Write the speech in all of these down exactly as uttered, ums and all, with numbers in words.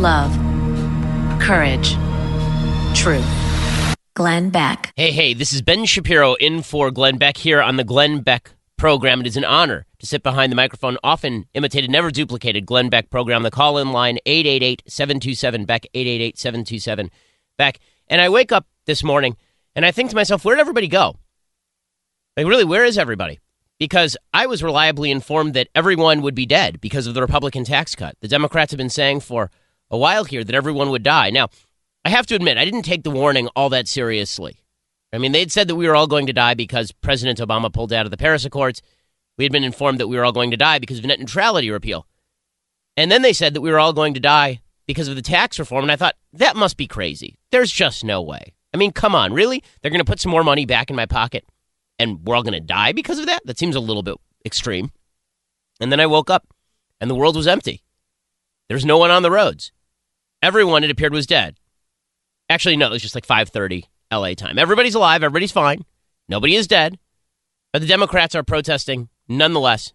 love, courage, truth. Glenn Beck. Hey, hey, this is Ben Shapiro in for Glenn Beck here on the Glenn Beck program. It is an honor to sit behind the microphone, often imitated, never duplicated Glenn Beck program. The call-in line, eight eight eight, seven two seven, B E C K, eight eight eight, seven two seven, B E C K. And I wake up this morning, and I think to myself, where did everybody go? Like, really, where is everybody? Because I was reliably informed that everyone would be dead because of the Republican tax cut. The Democrats have been saying for a while here that everyone would die. Now, I have to admit, I didn't take the warning all that seriously. I mean, they'd said that we were all going to die because President Obama pulled out of the Paris Accords. We had been informed that we were all going to die because of net neutrality repeal. And then they said that we were all going to die because of the tax reform. And I thought, that must be crazy. There's just no way. I mean, come on, really? They're going to put some more money back in my pocket and we're all going to die because of that? That seems a little bit extreme. And then I woke up and the world was empty. There's no one on the roads. Everyone, it appeared, was dead. Actually, no, it was just like five thirty L A time. Everybody's alive. Everybody's fine. Nobody is dead. But the Democrats are protesting nonetheless.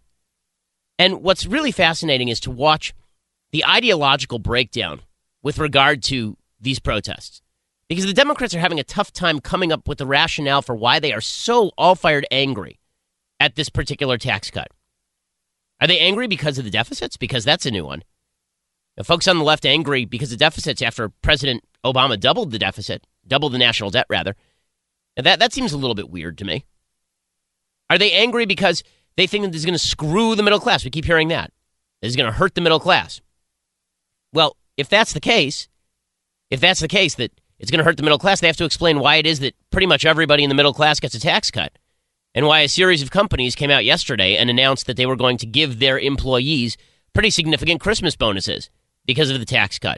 And what's really fascinating is to watch the ideological breakdown with regard to these protests. Because the Democrats are having a tough time coming up with the rationale for why they are so all-fired angry at this particular tax cut. Are they angry because of the deficits? Because that's a new one. The folks on the left angry because of deficits after President Obama doubled the deficit, doubled the national debt, rather. And that, that seems a little bit weird to me. Are they angry because they think that this is going to screw the middle class? We keep hearing that. This is going to hurt the middle class. Well, if that's the case, if that's the case, that it's going to hurt the middle class, they have to explain why it is that pretty much everybody in the middle class gets a tax cut. And why a series of companies came out yesterday and announced that they were going to give their employees pretty significant Christmas bonuses because of the tax cut.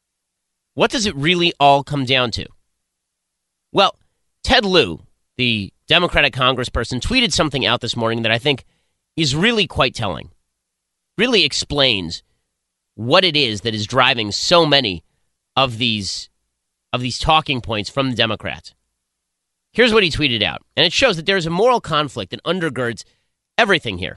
What does it really all come down to? Well, Ted Lieu, the Democratic congressperson, tweeted something out this morning that I think is really quite telling. Really explains what it is that is driving so many of these of these talking points from the Democrats. Here's what he tweeted out, and it shows that there is a moral conflict that undergirds everything here.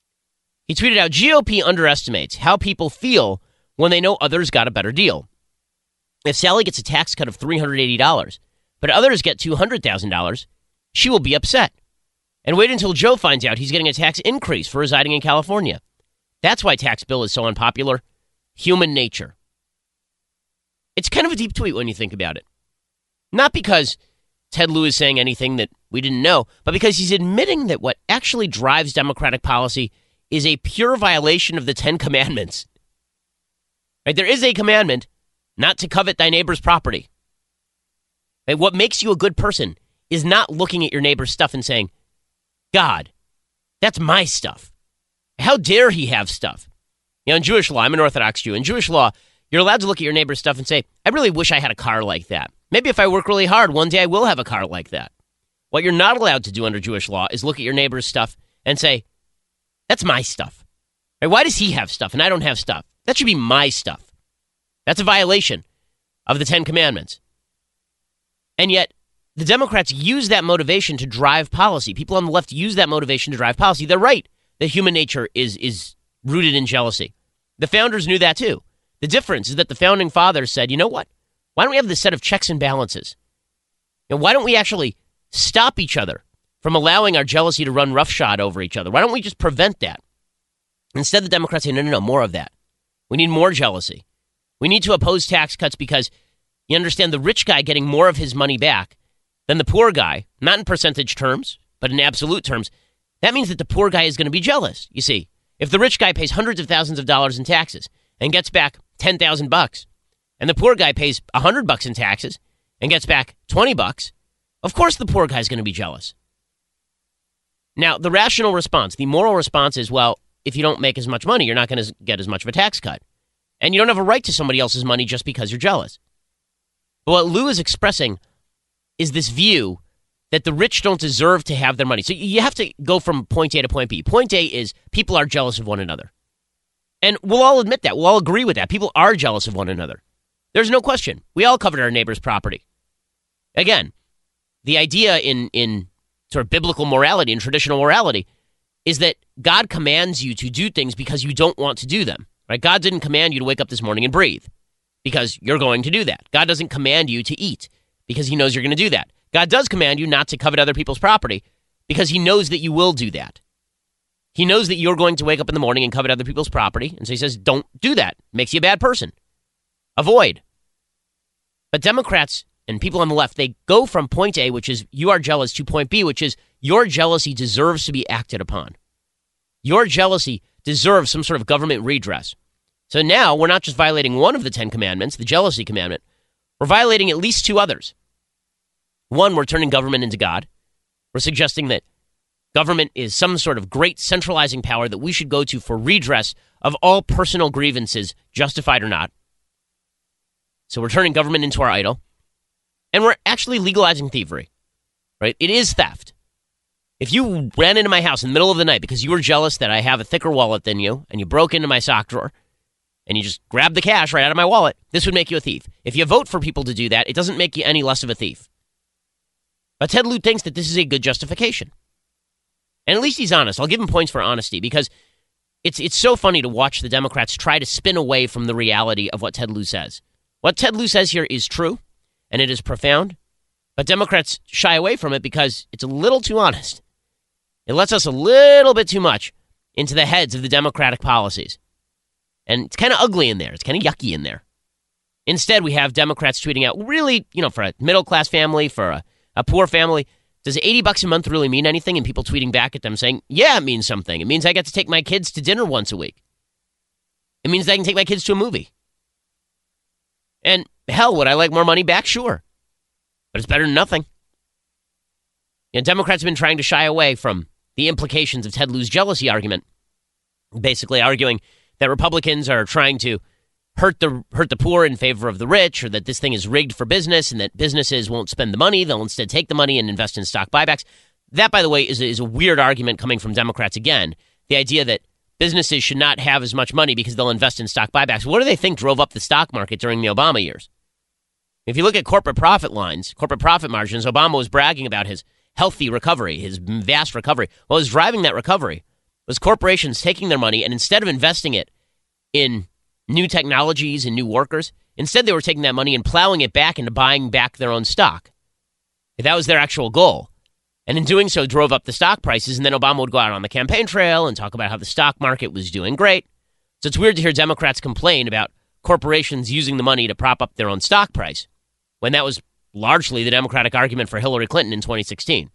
He tweeted out, G O P underestimates how people feel when they know others got a better deal. If Sally gets a tax cut of three hundred eighty dollars, but others get two hundred thousand dollars, she will be upset. And wait until Joe finds out he's getting a tax increase for residing in California. That's why tax bill is so unpopular. Human nature. It's kind of a deep tweet when you think about it. Not because Ted Lieu is saying anything that we didn't know, but because he's admitting that what actually drives Democratic policy is a pure violation of the Ten Commandments. Right? There is a commandment not to covet thy neighbor's property. Right? What makes you a good person is not looking at your neighbor's stuff and saying, God, that's my stuff. How dare he have stuff? You know, in Jewish law, I'm an Orthodox Jew. In Jewish law, you're allowed to look at your neighbor's stuff and say, I really wish I had a car like that. Maybe if I work really hard, one day I will have a car like that. What you're not allowed to do under Jewish law is look at your neighbor's stuff and say, that's my stuff. Right? Why does he have stuff and I don't have stuff? That should be my stuff. That's a violation of the Ten Commandments. And yet, the Democrats use that motivation to drive policy. People on the left use that motivation to drive policy. They're right that human nature is, is rooted in jealousy. The founders knew that too. The difference is that the founding fathers said, you know what? Why don't we have this set of checks and balances? You know, why don't we actually stop each other from allowing our jealousy to run roughshod over each other? Why don't we just prevent that? Instead, the Democrats say, no, no, no, more of that. We need more jealousy. We need to oppose tax cuts because you understand the rich guy getting more of his money back than the poor guy, not in percentage terms, but in absolute terms. That means that the poor guy is going to be jealous. You see, if the rich guy pays hundreds of thousands of dollars in taxes and gets back ten thousand bucks, and the poor guy pays one hundred bucks in taxes and gets back twenty bucks, of course the poor guy is going to be jealous. Now, the rational response, the moral response is, well, if you don't make as much money, you're not going to get as much of a tax cut. And you don't have a right to somebody else's money just because you're jealous. But what Lieu is expressing is this view that the rich don't deserve to have their money. So you have to go from point A to point B. Point A is people are jealous of one another. And we'll all admit that. We'll all agree with that. People are jealous of one another. There's no question. We all covet our neighbor's property. Again, the idea in, in sort of biblical morality and traditional morality is that God commands you to do things because you don't want to do them. Right? God didn't command you to wake up this morning and breathe because you're going to do that. God doesn't command you to eat because he knows you're going to do that. God does command you not to covet other people's property because he knows that you will do that. He knows that you're going to wake up in the morning and covet other people's property, and so he says, don't do that. Makes you a bad person. Avoid. But Democrats and people on the left, they go from point A, which is you are jealous, to point B, which is your jealousy deserves to be acted upon. Your jealousy deserves some sort of government redress. So now we're not just violating one of the Ten Commandments, the jealousy commandment. We're violating at least two others. One, we're turning government into God. We're suggesting that government is some sort of great centralizing power that we should go to for redress of all personal grievances, justified or not. So we're turning government into our idol. And we're actually legalizing thievery, right? It is theft. If you ran into my house in the middle of the night because you were jealous that I have a thicker wallet than you, and you broke into my sock drawer, and you just grabbed the cash right out of my wallet, this would make you a thief. If you vote for people to do that, it doesn't make you any less of a thief. But Ted Lieu thinks that this is a good justification. And at least he's honest. I'll give him points for honesty because it's it's so funny to watch the Democrats try to spin away from the reality of what Ted Lieu says. What Ted Lieu says here is true, and it is profound, but Democrats shy away from it because it's a little too honest. It lets us a little bit too much into the heads of the Democratic policies. And it's kind of ugly in there. It's kind of yucky in there. Instead, we have Democrats tweeting out, really, you know, for a middle-class family, for a, a poor family, does eighty bucks a month really mean anything? And people tweeting back at them saying, yeah, it means something. It means I get to take my kids to dinner once a week. It means I can take my kids to a movie. And hell, would I like more money back? Sure. But it's better than nothing. You know, Democrats have been trying to shy away from the implications of Ted Lieu's jealousy argument, basically arguing that Republicans are trying to hurt the hurt the poor in favor of the rich, or that this thing is rigged for business and that businesses won't spend the money. They'll instead take the money and invest in stock buybacks. That, by the way, is a, is a weird argument coming from Democrats again. The idea that businesses should not have as much money because they'll invest in stock buybacks. What do they think drove up the stock market during the Obama years? If you look at corporate profit lines, corporate profit margins, Obama was bragging about his healthy recovery, his vast recovery. What was driving that recovery was corporations taking their money and instead of investing it in new technologies and new workers, instead they were taking that money and plowing it back into buying back their own stock. That was their actual goal. And in doing so, drove up the stock prices, and then Obama would go out on the campaign trail and talk about how the stock market was doing great. So it's weird to hear Democrats complain about corporations using the money to prop up their own stock price, when that was largely the Democratic argument for Hillary Clinton in twenty sixteen.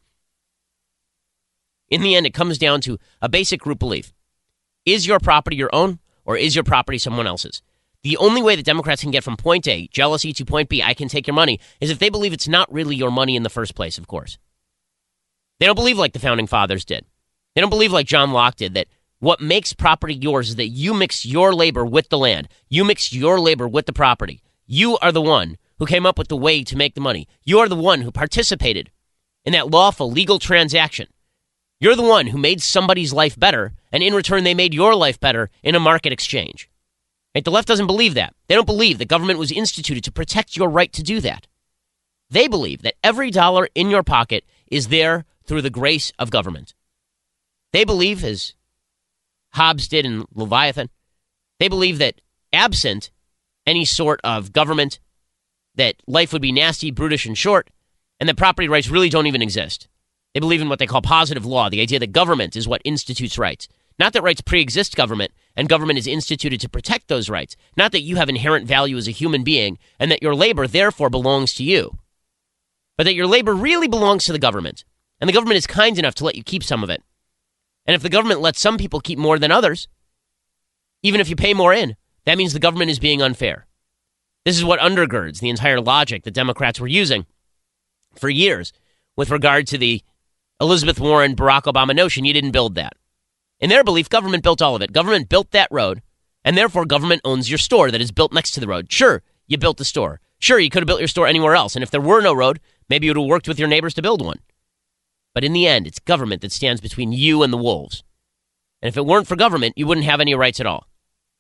In the end, it comes down to a basic group belief. Is your property your own, or is your property someone else's? The only way that Democrats can get from point A, jealousy, to point B, I can take your money, is if they believe it's not really your money in the first place, of course. They don't believe like the Founding Fathers did. They don't believe like John Locke did, that what makes property yours is that you mix your labor with the land. You mix your labor with the property. You are the one who came up with the way to make the money. You are the one who participated in that lawful, legal transaction. You're the one who made somebody's life better, and in return they made your life better in a market exchange. Right? The left doesn't believe that. They don't believe that government was instituted to protect your right to do that. They believe that every dollar in your pocket is there through the grace of government. They believe, as Hobbes did in Leviathan, they believe that absent any sort of government, that life would be nasty, brutish, and short, and that property rights really don't even exist. They believe in what they call positive law, the idea that government is what institutes rights. Not that rights pre-exist government, and government is instituted to protect those rights. Not that you have inherent value as a human being, and that your labor therefore belongs to you. But that your labor really belongs to the government, and the government is kind enough to let you keep some of it. And if the government lets some people keep more than others, even if you pay more in, that means the government is being unfair. This is what undergirds the entire logic that Democrats were using for years with regard to the Elizabeth Warren, Barack Obama notion. You didn't build that. In their belief, government built all of it. Government built that road, and therefore government owns your store that is built next to the road. Sure, you built the store. Sure, you could have built your store anywhere else, and if there were no road, maybe you would have worked with your neighbors to build one. But in the end, it's government that stands between you and the wolves. And if it weren't for government, you wouldn't have any rights at all.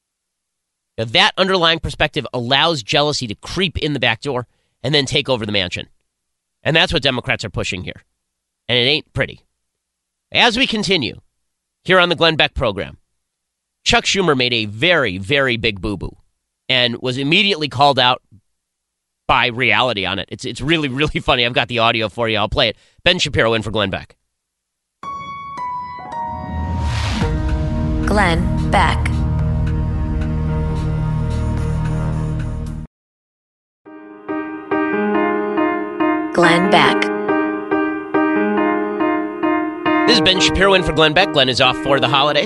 Now, that underlying perspective allows jealousy to creep in the back door and then take over the mansion. And that's what Democrats are pushing here. And it ain't pretty. As we continue here on the Glenn Beck program, Chuck Schumer made a very, very big boo-boo. and was immediately called out by reality on it. It's it's really, really funny. I've got the audio for you. I'll play it. Ben Shapiro in for Glenn Beck. Glenn Beck. Glenn Beck. This is Ben Shapiro in for Glenn Beck. Glenn is off for the holidays,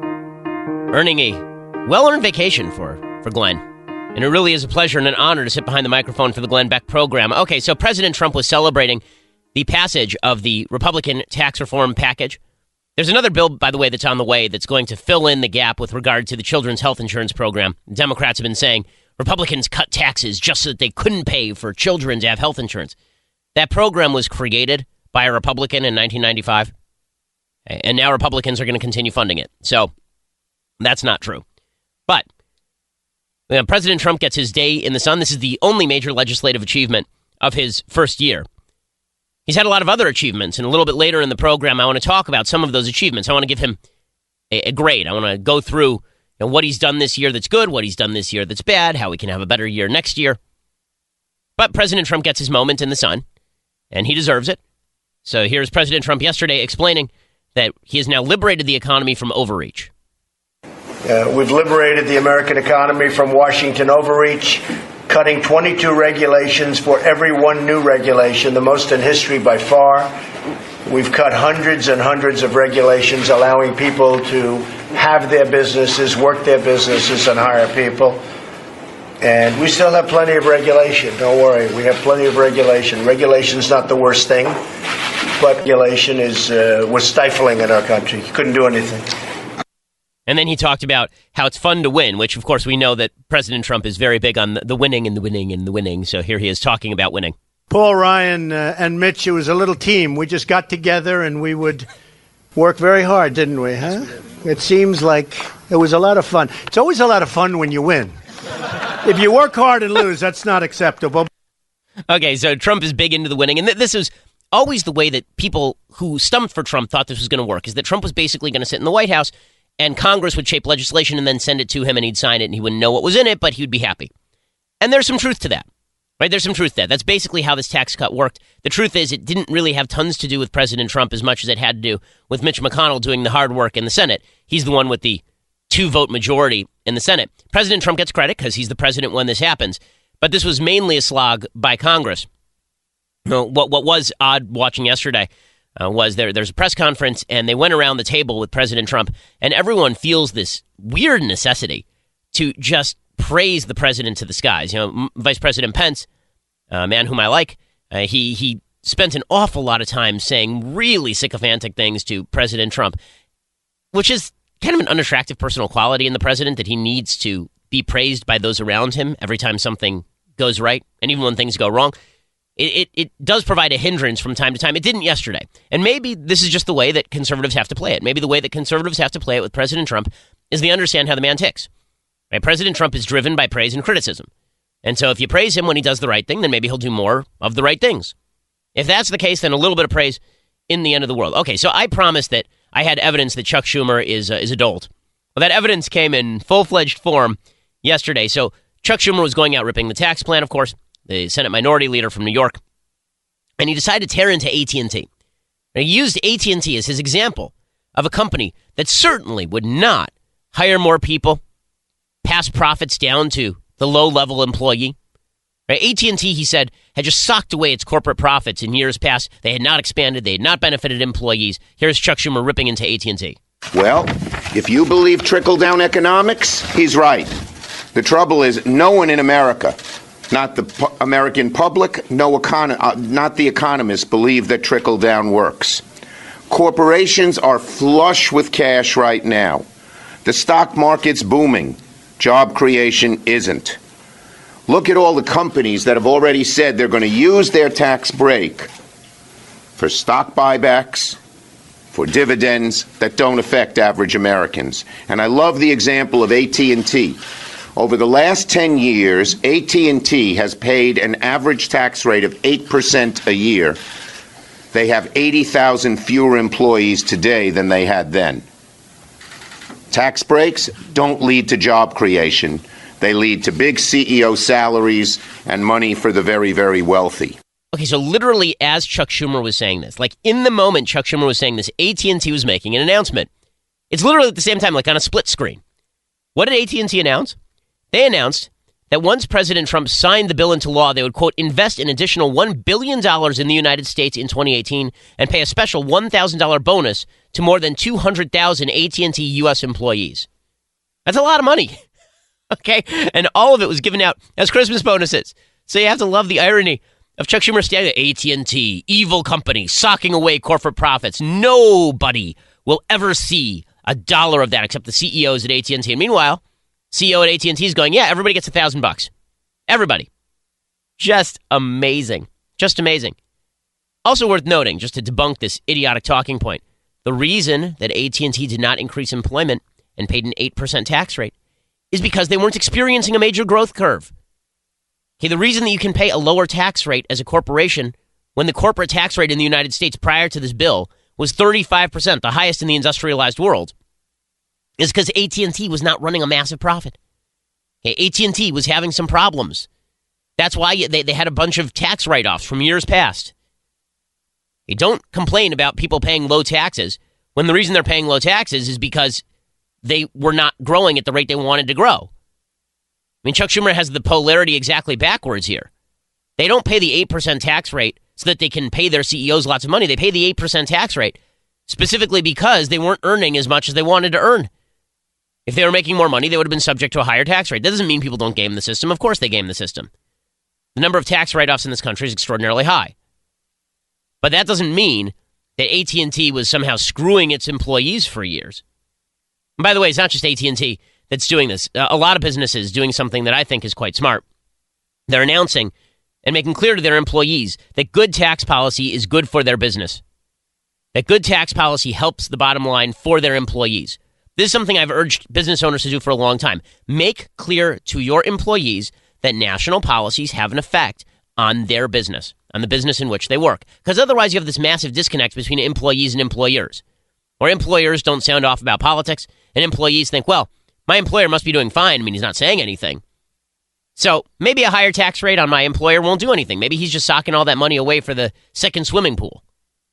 earning a well-earned vacation for, for Glenn. And it really is a pleasure and an honor to sit behind the microphone for the Glenn Beck program. Okay, so President Trump was celebrating the passage of the Republican tax reform package. There's another bill, by the way, that's on the way that's going to fill in the gap with regard to the children's health insurance program. Democrats have been saying Republicans cut taxes just so that they couldn't pay for children to have health insurance. That program was created by a Republican in nineteen ninety-five, and now Republicans are going to continue funding it. So that's not true. But you know, President Trump gets his day in the sun. This is the only major legislative achievement of his first year. He's had a lot of other achievements, and a little bit later in the program, I want to talk about some of those achievements. I want to give him a, a grade. I want to go through you know, what he's done this year that's good, what he's done this year that's bad, how he can have a better year next year. But President Trump gets his moment in the sun, and he deserves it. So here's President Trump yesterday explaining that he has now liberated the economy from overreach. Uh, we've liberated the American economy from Washington overreach, cutting twenty-two regulations for every one new regulation, the most in history by far. We've cut hundreds and hundreds of regulations, allowing people to have their businesses, work their businesses, and hire people. And we still have plenty of regulation. Don't worry. We have plenty of regulation. Regulation's not the worst thing, but regulation is uh, was stifling in our country. You couldn't do anything. And then he talked about how it's fun to win, which, of course, we know that President Trump is very big on the, the winning and the winning and the winning. So here he is talking about winning. Paul Ryan uh, and Mitch, it was a little team. We just got together and we would work very hard, didn't we, huh? It seems like it was a lot of fun. It's always a lot of fun when you win. If you work hard and lose, that's not acceptable. Okay, so Trump is big into the winning. And th- this is always the way that people who stumped for Trump thought this was going to work, is that Trump was basically going to sit in the White House and Congress would shape legislation and then send it to him and he'd sign it and he wouldn't know what was in it, but he'd be happy. And there's some truth to that, right? There's some truth to that. That's basically how this tax cut worked. The truth is it didn't really have tons to do with President Trump as much as it had to do with Mitch McConnell doing the hard work in the Senate. He's the one with the two-vote majority in the Senate. President Trump gets credit because he's the president when this happens, but this was mainly a slog by Congress. You know, what, what was odd watching yesterday Uh, was there? There's a press conference, and they went around the table with President Trump, and everyone feels this weird necessity to just praise the president to the skies. You know, M- Vice President Pence, a man whom I like, uh, he he spent an awful lot of time saying really sycophantic things to President Trump, which is kind of an unattractive personal quality in the president, that he needs to be praised by those around him every time something goes right, and even when things go wrong. It, it it does provide a hindrance from time to time. It didn't yesterday. And maybe this is just the way that conservatives have to play it. Maybe the way that conservatives have to play it with President Trump is they understand how the man ticks. Right? President Trump is driven by praise and criticism. And so if you praise him when he does the right thing, then maybe he'll do more of the right things. If that's the case, then a little bit of praise in the end of the world. Okay, so I promised that I had evidence that Chuck Schumer is uh, is a dolt. Well, that evidence came in full-fledged form yesterday. So Chuck Schumer was going out ripping the tax plan, of course, the Senate Minority Leader from New York, and he decided to tear into A T and T. Now, he used A T and T as his example of a company that certainly would not hire more people, pass profits down to the low-level employee. Right? A T and T, he said, had just socked away its corporate profits in years past. They had not expanded. They had not benefited employees. Here's Chuck Schumer ripping into A T and T. Well, if you believe trickle-down economics, he's right. The trouble is no one in America, not the pu- American public, no econ- uh, not the economists, believe that trickle-down works. Corporations are flush with cash right now. The stock market's booming. Job creation isn't. Look at all the companies that have already said they're going to use their tax break for stock buybacks, for dividends that don't affect average Americans. And I love the example of A T and T. Over the last ten years, A T and T has paid an average tax rate of eight percent a year. They have eighty thousand fewer employees today than they had then. Tax breaks don't lead to job creation. They lead to big C E O salaries and money for the very, very wealthy. Okay, so literally as Chuck Schumer was saying this, like in the moment Chuck Schumer was saying this, A T and T was making an announcement. It's literally at the same time, like on a split screen. What did A T and T announce? They announced that once President Trump signed the bill into law, they would, quote, invest an additional one billion dollars in the United States in twenty eighteen and pay a special one thousand dollars bonus to more than two hundred thousand A T and T U S employees. That's a lot of money, okay? And all of it was given out as Christmas bonuses. So you have to love the irony of Chuck Schumer standing there, A T and T, evil company, socking away corporate profits. Nobody will ever see a dollar of that except the C E Os at A T and T. And meanwhile, C E O at A T and T is going, yeah, everybody gets a thousand bucks. Everybody. Just amazing. Just amazing. Also worth noting, just to debunk this idiotic talking point, the reason that A T and T did not increase employment and paid an eight percent tax rate is because they weren't experiencing a major growth curve. Okay, the reason that you can pay a lower tax rate as a corporation when the corporate tax rate in the United States prior to this bill was thirty-five percent, the highest in the industrialized world, is because A T and T was not running a massive profit. Okay, A T and T was having some problems. That's why they, they had a bunch of tax write-offs from years past. They don't complain about people paying low taxes when the reason they're paying low taxes is because they were not growing at the rate they wanted to grow. I mean, Chuck Schumer has the polarity exactly backwards here. They don't pay the eight percent tax rate so that they can pay their C E Os lots of money. They pay the eight percent tax rate specifically because they weren't earning as much as they wanted to earn. If they were making more money, they would have been subject to a higher tax rate. That doesn't mean people don't game the system. Of course they game the system. The number of tax write-offs in this country is extraordinarily high. But that doesn't mean that A T and T was somehow screwing its employees for years. And by the way, it's not just A T and T that's doing this. Uh, a lot of businesses doing something that I think is quite smart. They're announcing and making clear to their employees that good tax policy is good for their business. That good tax policy helps the bottom line for their employees. This is something I've urged business owners to do for a long time. Make clear to your employees that national policies have an effect on their business, on the business in which they work. Because otherwise you have this massive disconnect between employees and employers. Or employers don't sound off about politics, and employees think, well, my employer must be doing fine. I mean, he's not saying anything. So maybe a higher tax rate on my employer won't do anything. Maybe he's just socking all that money away for the second swimming pool.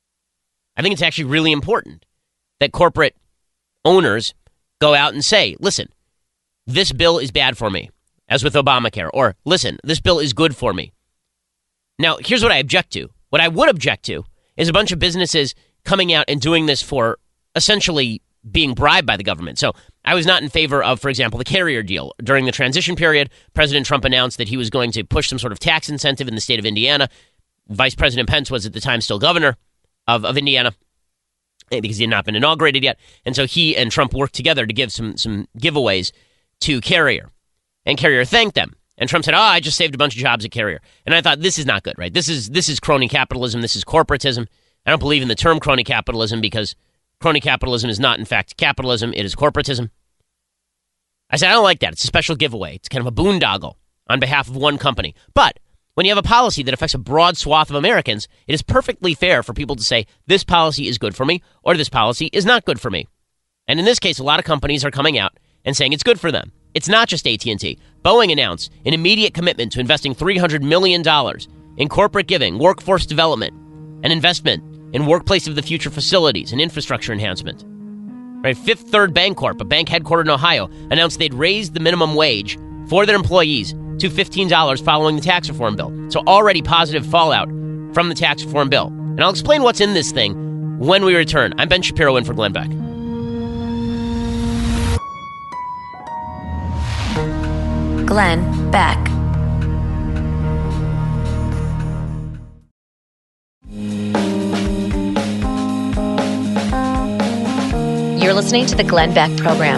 I think it's actually really important that corporate owners go out and say, listen, this bill is bad for me, as with Obamacare, or listen, this bill is good for me. Now, here's what I object to. What I would object to is a bunch of businesses coming out and doing this for essentially being bribed by the government. So I was not in favor of, for example, the carrier deal. During the transition period, President Trump announced that he was going to push some sort of tax incentive in the state of Indiana. Vice President Pence was at the time still governor of, of Indiana because he had not been inaugurated yet. And so he and Trump worked together to give some, some giveaways to Carrier. And Carrier thanked them. And Trump said, oh, I just saved a bunch of jobs at Carrier. And I thought, this is not good, right? This is this is crony capitalism. This is corporatism. I don't believe in the term crony capitalism because crony capitalism is not, in fact, capitalism. It is corporatism. I said, I don't like that. It's a special giveaway. It's kind of a boondoggle on behalf of one company. But when you have a policy that affects a broad swath of Americans, it is perfectly fair for people to say, this policy is good for me, or this policy is not good for me. And in this case, a lot of companies are coming out and saying it's good for them. It's not just A T and T. Boeing announced an immediate commitment to investing three hundred million dollars in corporate giving, workforce development, and investment in workplace of the future facilities and infrastructure enhancement. Right? Fifth Third Bancorp, a bank headquartered in Ohio, announced they'd raised the minimum wage for their employees to fifteen dollars following the tax reform bill. So already positive fallout from the tax reform bill. And I'll explain what's in this thing when we return. I'm Ben Shapiro in for Glenn Beck. Glenn Beck. You're listening to the Glenn Beck Program.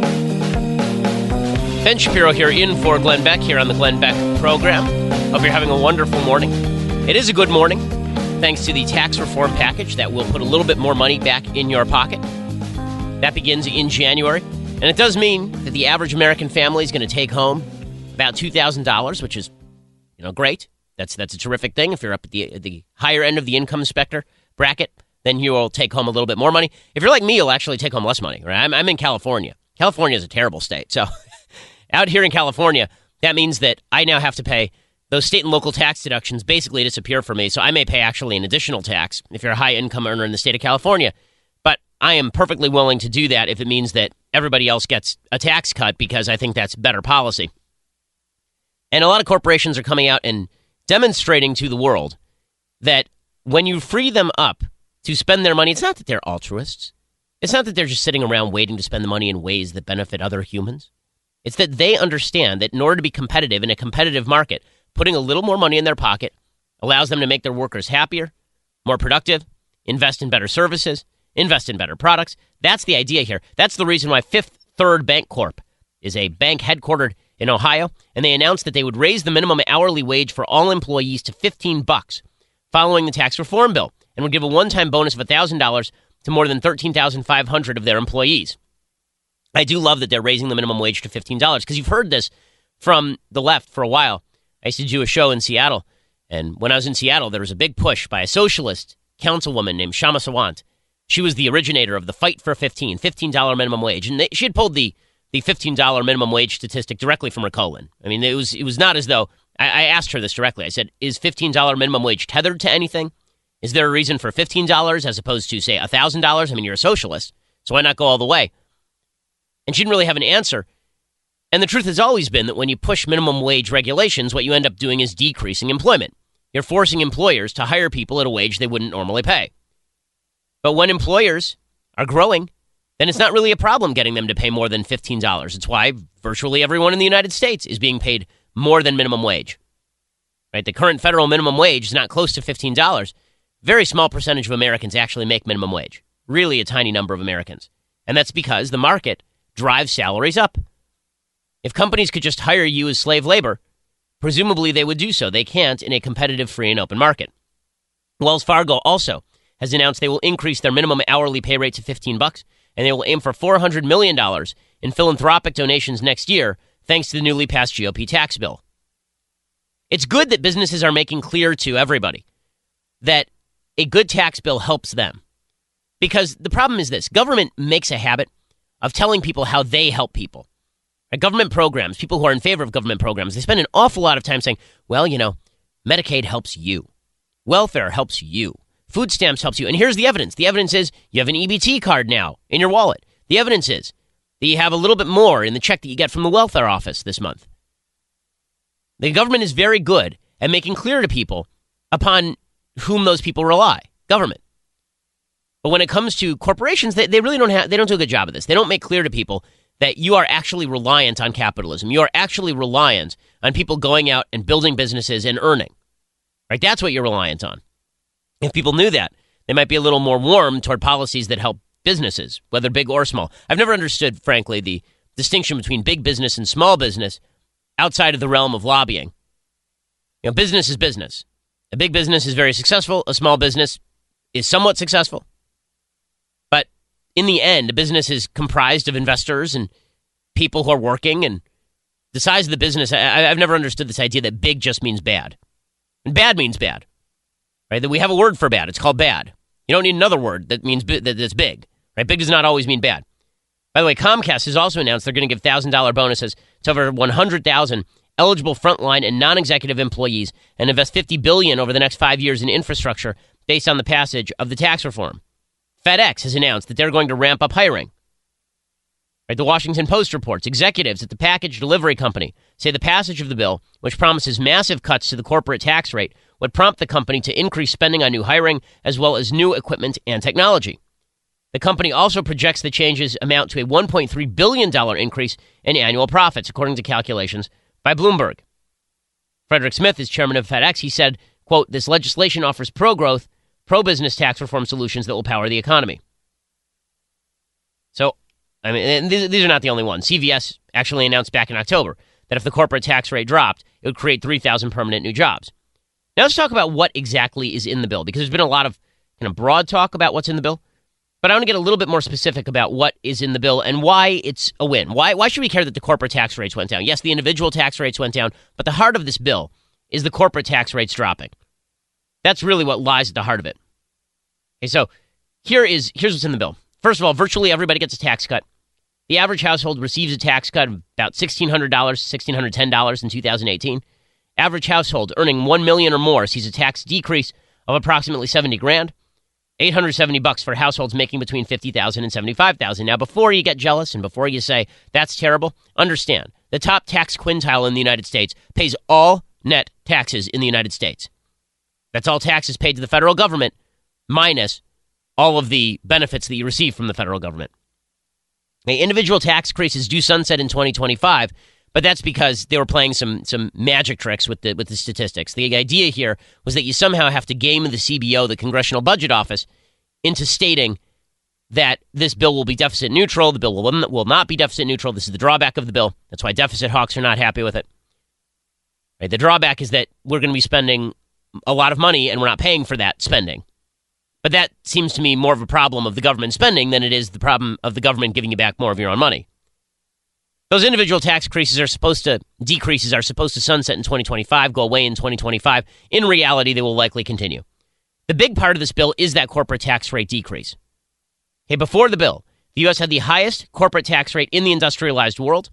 Ben Shapiro here in for Glenn Beck here on the Glenn Beck Program. Hope you're having a wonderful morning. It is a good morning thanks to the tax reform package that will put a little bit more money back in your pocket. That begins in January. And it does mean that the average American family is going to take home about two thousand dollars, which is, you know, great. That's that's a terrific thing. If you're up at the at the higher end of the income specter bracket, then you will take home a little bit more money. If you're like me, you'll actually take home less money. Right? I'm, I'm in California. California is a terrible state, so Out here in California, that means that I now have to pay those state and local tax deductions basically disappear for me. So I may pay actually an additional tax if you're a high income earner in the state of California. But I am perfectly willing to do that if it means that everybody else gets a tax cut, because I think that's better policy. And a lot of corporations are coming out and demonstrating to the world that when you free them up to spend their money, it's not that they're altruists. It's not that they're just sitting around waiting to spend the money in ways that benefit other humans. It's that they understand that in order to be competitive in a competitive market, putting a little more money in their pocket allows them to make their workers happier, more productive, invest in better services, invest in better products. That's the idea here. That's the reason why Fifth Third Bank Corp is a bank headquartered in Ohio, and they announced that they would raise the minimum hourly wage for all employees to fifteen bucks following the tax reform bill, and would give a one-time bonus of one thousand dollars to more than thirteen thousand five hundred of their employees. I do love that they're raising the minimum wage to fifteen dollars, because you've heard this from the left for a while. I used to do a show in Seattle, and when I was in Seattle, there was a big push by a socialist councilwoman named Shama Sawant. She was the originator of the Fight for fifteen, fifteen dollars minimum wage, and they, she had pulled the, the fifteen dollars minimum wage statistic directly from her colon. I mean, it was it was not as though, I, I asked her this directly. I said, is fifteen dollars minimum wage tethered to anything? Is there a reason for fifteen dollars as opposed to, say, one thousand dollars? I mean, you're a socialist, so why not go all the way? And she didn't really have an answer. And the truth has always been that when you push minimum wage regulations, what you end up doing is decreasing employment. You're forcing employers to hire people at a wage they wouldn't normally pay. But when employers are growing, then it's not really a problem getting them to pay more than fifteen dollars. It's why virtually everyone in the United States is being paid more than minimum wage. Right? The current federal minimum wage is not close to fifteen dollars. Very small percentage of Americans actually make minimum wage. Really a tiny number of Americans. And that's because the market drives salaries up. If companies could just hire you as slave labor, presumably they would do so. They can't in a competitive, free, and open market. Wells Fargo also has announced they will increase their minimum hourly pay rate to fifteen bucks, and they will aim for four hundred million dollars in philanthropic donations next year, thanks to the newly passed G O P tax bill. It's good that businesses are making clear to everybody that a good tax bill helps them. Because the problem is this: government makes a habit of telling people how they help people. Government programs, people who are in favor of government programs, they spend an awful lot of time saying, well, you know, Medicaid helps you. Welfare helps you. Food stamps helps you. And here's the evidence. The evidence is you have an E B T card now in your wallet. The evidence is that you have a little bit more in the check that you get from the welfare office this month. The government is very good at making clear to people upon whom those people rely. Government. But when it comes to corporations, they, they really don't have, they don't do a good job of this. They don't make clear to people that you are actually reliant on capitalism. You are actually reliant on people going out and building businesses and earning. Right? That's what you're reliant on. If people knew that, they might be a little more warm toward policies that help businesses, whether big or small. I've never understood, frankly, the distinction between big business and small business outside of the realm of lobbying. You know, business is business. A big business is very successful. A small business is somewhat successful. But in the end, a business is comprised of investors and people who are working, and the size of the business, I, I've never understood this idea that big just means bad. And bad means bad. Right? That we have a word for bad. It's called bad. You don't need another word that means bi- that that's big. Right? Big does not always mean bad. By the way, Comcast has also announced they're going to give one thousand dollars bonuses to over one hundred thousand eligible frontline and non-executive employees and invest fifty billion dollars over the next five years in infrastructure based on the passage of the tax reform. FedEx has announced that they're going to ramp up hiring. Right, the Washington Post reports executives at the package delivery company say the passage of the bill, which promises massive cuts to the corporate tax rate, would prompt the company to increase spending on new hiring as well as new equipment and technology. The company also projects the changes amount to a one point three billion dollars increase in annual profits, according to calculations by Bloomberg. Frederick Smith is chairman of FedEx. He said, quote, "This legislation offers pro-growth, pro-business tax reform solutions that will power the economy." So, I mean, and these, these are not the only ones. C V S actually announced back in October that if the corporate tax rate dropped, it would create three thousand permanent new jobs. Now let's talk about what exactly is in the bill, because there's been a lot of kind of broad talk about what's in the bill. But I want to get a little bit more specific about what is in the bill and why it's a win. Why, why should we care that the corporate tax rates went down? Yes, the individual tax rates went down, but the heart of this bill is the corporate tax rates dropping. That's really what lies at the heart of it. Okay, so here is here's what's in the bill. First of all, virtually everybody gets a tax cut. The average household receives a tax cut of about sixteen hundred dollars, one thousand six hundred ten dollars in two thousand eighteen. Average household earning one million dollars or more sees a tax decrease of approximately seventy grand. eight hundred seventy bucks for households making between fifty thousand and seventy-five thousand. Now, before you get jealous and before you say that's terrible, understand the top tax quintile in the United States pays all net taxes in the United States. That's all taxes paid to the federal government minus all of the benefits that you receive from the federal government. Now, individual tax increases do sunset in twenty twenty-five, but that's because they were playing some some magic tricks with the with the statistics. The idea here was that you somehow have to game the C B O, the Congressional Budget Office, into stating that this bill will be deficit neutral. The bill will, will not be deficit neutral. This is the drawback of the bill. That's why deficit hawks are not happy with it. Right? The drawback is that we're going to be spending a lot of money and we're not paying for that spending. But that seems to me more of a problem of the government spending than it is the problem of the government giving you back more of your own money. Those individual tax increases are supposed to, decreases are supposed to sunset in twenty twenty-five, go away in twenty twenty-five. In reality, they will likely continue. The big part of this bill is that corporate tax rate decrease. Okay, before the bill, the U S had the highest corporate tax rate in the industrialized world.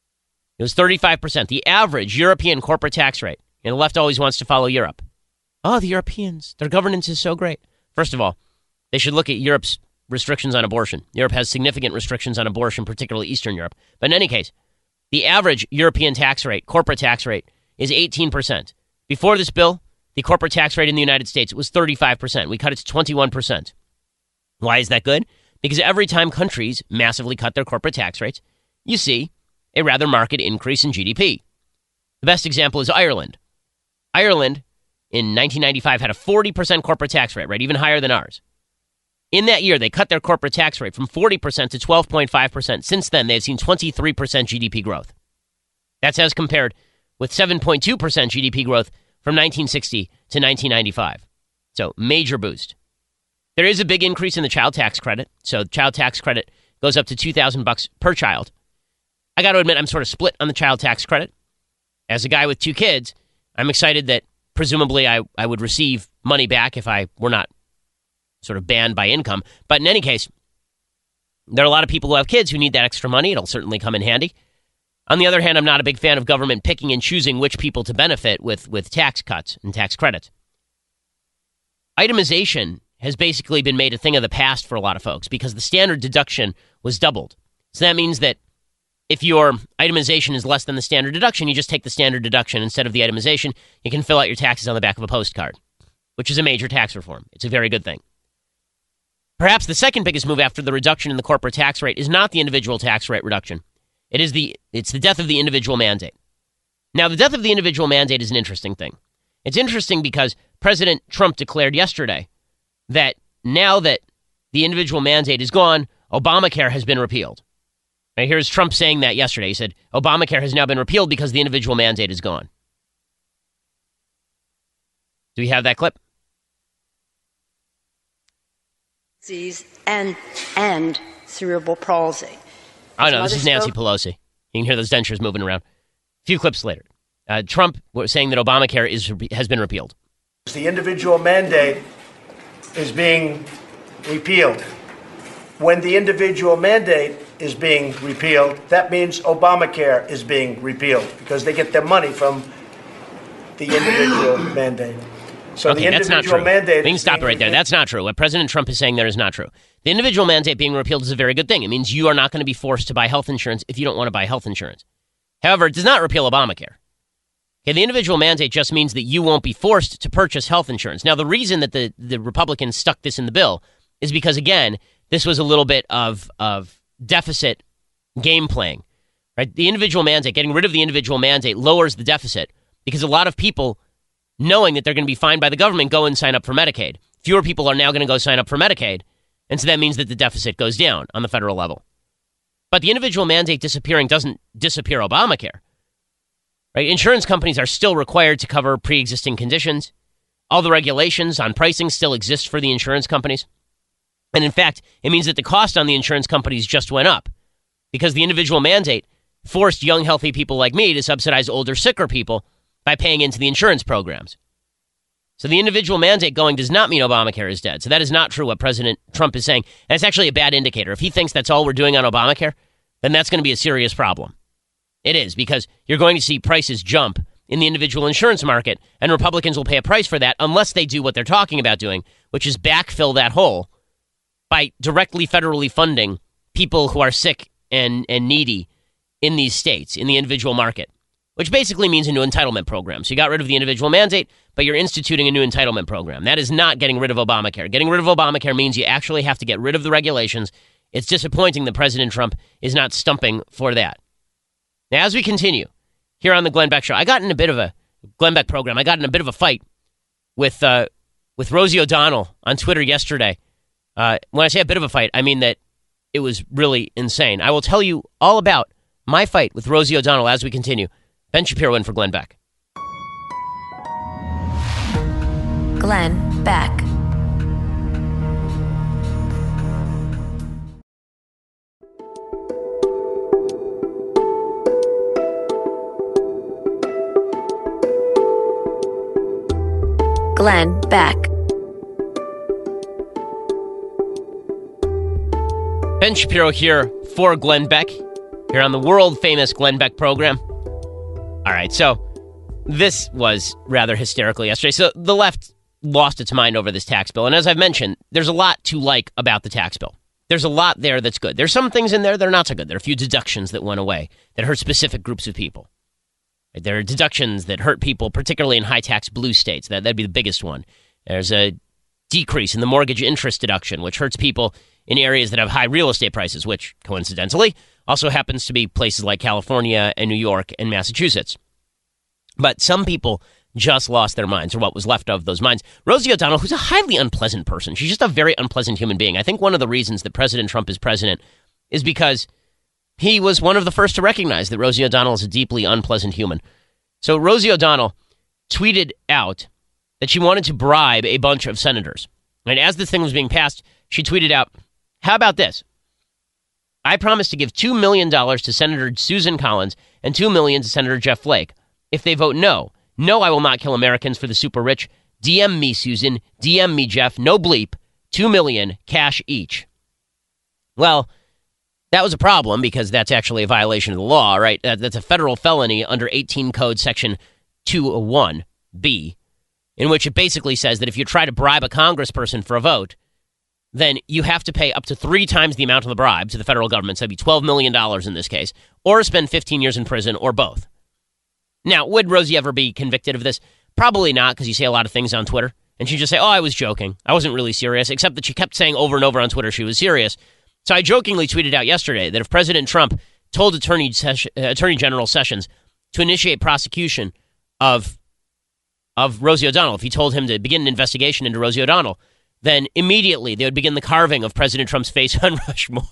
It was thirty-five percent, the average European corporate tax rate. And the left always wants to follow Europe. Oh, the Europeans, their governance is so great. First of all, they should look at Europe's restrictions on abortion. Europe has significant restrictions on abortion, particularly Eastern Europe. But in any case, the average European tax rate, corporate tax rate, is eighteen percent. Before this bill, the corporate tax rate in the United States was thirty-five percent. We cut it to twenty-one percent. Why is that good? Because every time countries massively cut their corporate tax rates, you see a rather marked increase in G D P. The best example is Ireland. Ireland, in nineteen ninety-five, had a forty percent corporate tax rate, right, even higher than ours. In that year, they cut their corporate tax rate from forty percent to twelve point five percent. Since then, they have seen twenty-three percent G D P growth. That's as compared with seven point two percent G D P growth from nineteen sixty to nineteen ninety-five. So, major boost. There is a big increase in the child tax credit. So, child tax credit goes up to two thousand bucks per child. I got to admit, I'm sort of split on the child tax credit. As a guy with two kids, I'm excited that presumably I, I would receive money back if I were not sort of banned by income. But in any case, there are a lot of people who have kids who need that extra money. It'll certainly come in handy. On the other hand, I'm not a big fan of government picking and choosing which people to benefit with, with tax cuts and tax credits. Itemization has basically been made a thing of the past for a lot of folks because the standard deduction was doubled. So that means that if your itemization is less than the standard deduction, you just take the standard deduction instead of the itemization. You can fill out your taxes on the back of a postcard, which is a major tax reform. It's a very good thing. Perhaps the second biggest move after the reduction in the corporate tax rate is not the individual tax rate reduction. It is the it's the death of the individual mandate. Now, the death of the individual mandate is an interesting thing. It's interesting because President Trump declared yesterday that now that the individual mandate is gone, Obamacare has been repealed. Now, here's Trump saying that yesterday. He said, Obamacare has now been repealed because the individual mandate is gone. Do we have that clip? And, and cerebral palsy. Oh, no, this is Nancy Pelosi. You can hear those dentures moving around. A few clips later. Uh, Trump was saying that Obamacare is has been repealed. The individual mandate is being repealed. When the individual mandate is being repealed, that means Obamacare is being repealed because they get their money from the individual mandate. So okay, the that's not individual true. mandate. We can stop it right there. That's not true. What President Trump is saying there is not true. The individual mandate being repealed is a very good thing. It means you are not going to be forced to buy health insurance if you don't want to buy health insurance. However, it does not repeal Obamacare. Okay, the individual mandate just means that you won't be forced to purchase health insurance. Now, the reason that the, the Republicans stuck this in the bill is because, again, this was a little bit of, of deficit game playing. Right? The individual mandate, getting rid of the individual mandate lowers the deficit because a lot of people, knowing that they're going to be fined by the government, go and sign up for Medicaid. Fewer people are now going to go sign up for Medicaid, and so that means that the deficit goes down on the federal level. But the individual mandate disappearing doesn't disappear Obamacare. Right? Insurance companies are still required to cover pre-existing conditions. All the regulations on pricing still exist for the insurance companies. And in fact, it means that the cost on the insurance companies just went up because the individual mandate forced young, healthy people like me to subsidize older, sicker people by paying into the insurance programs. So the individual mandate going does not mean Obamacare is dead. So that is not true what President Trump is saying. And it's actually a bad indicator. If he thinks that's all we're doing on Obamacare, then that's going to be a serious problem. It is, because you're going to see prices jump in the individual insurance market, and Republicans will pay a price for that unless they do what they're talking about doing, which is backfill that hole by directly federally funding people who are sick and, and needy in these states, in the individual market, which basically means a new entitlement program. So you got rid of the individual mandate, but you're instituting a new entitlement program. That is not getting rid of Obamacare. Getting rid of Obamacare means you actually have to get rid of the regulations. It's disappointing that President Trump is not stumping for that. Now, as we continue here on the Glenn Beck Show, I got in a bit of a Glenn Beck program. I got in a bit of a fight with uh, with Rosie O'Donnell on Twitter yesterday. Uh, when I say a bit of a fight, I mean that it was really insane. I will tell you all about my fight with Rosie O'Donnell as we continue. Ben Shapiro in for Glenn Beck. Glenn Beck. Glenn Beck. Ben Shapiro here for Glenn Beck, here on the world-famous Glenn Beck program. All right, so this was rather hysterical yesterday. So the left lost its mind over this tax bill. And as I've mentioned, there's a lot to like about the tax bill. There's a lot there that's good. There's some things in there that are not so good. There are a few deductions that went away that hurt specific groups of people. There are deductions that hurt people, particularly in high-tax blue states. That, that'd be the biggest one. There's a decrease in the mortgage interest deduction, which hurts people in areas that have high real estate prices, which, coincidentally, also happens to be places like California and New York and Massachusetts. But some people just lost their minds, or what was left of those minds. Rosie O'Donnell, who's a highly unpleasant person. She's just a very unpleasant human being. I think one of the reasons that President Trump is president is because he was one of the first to recognize that Rosie O'Donnell is a deeply unpleasant human. So Rosie O'Donnell tweeted out that she wanted to bribe a bunch of senators. And as this thing was being passed, she tweeted out, how about this? I promise to give two million dollars to Senator Susan Collins and two million dollars to Senator Jeff Flake. If they vote no, no, I will not kill Americans for the super rich. D M me, Susan. D M me, Jeff. No bleep. two million dollars cash each. Well, that was a problem because that's actually a violation of the law, right? That's a federal felony under eighteen Code Section two oh one B, in which it basically says that if you try to bribe a congressperson for a vote, then you have to pay up to three times the amount of the bribe to the federal government, so that'd be twelve million dollars in this case, or spend fifteen years in prison, or both. Now, would Rosie ever be convicted of this? Probably not, because you say a lot of things on Twitter, and she'd just say, oh, I was joking. I wasn't really serious, except that she kept saying over and over on Twitter she was serious. So I jokingly tweeted out yesterday that if President Trump told Attorney, Ses- Attorney General Sessions to initiate prosecution of, of Rosie O'Donnell, if he told him to begin an investigation into Rosie O'Donnell, then immediately they would begin the carving of President Trump's face on Rushmore.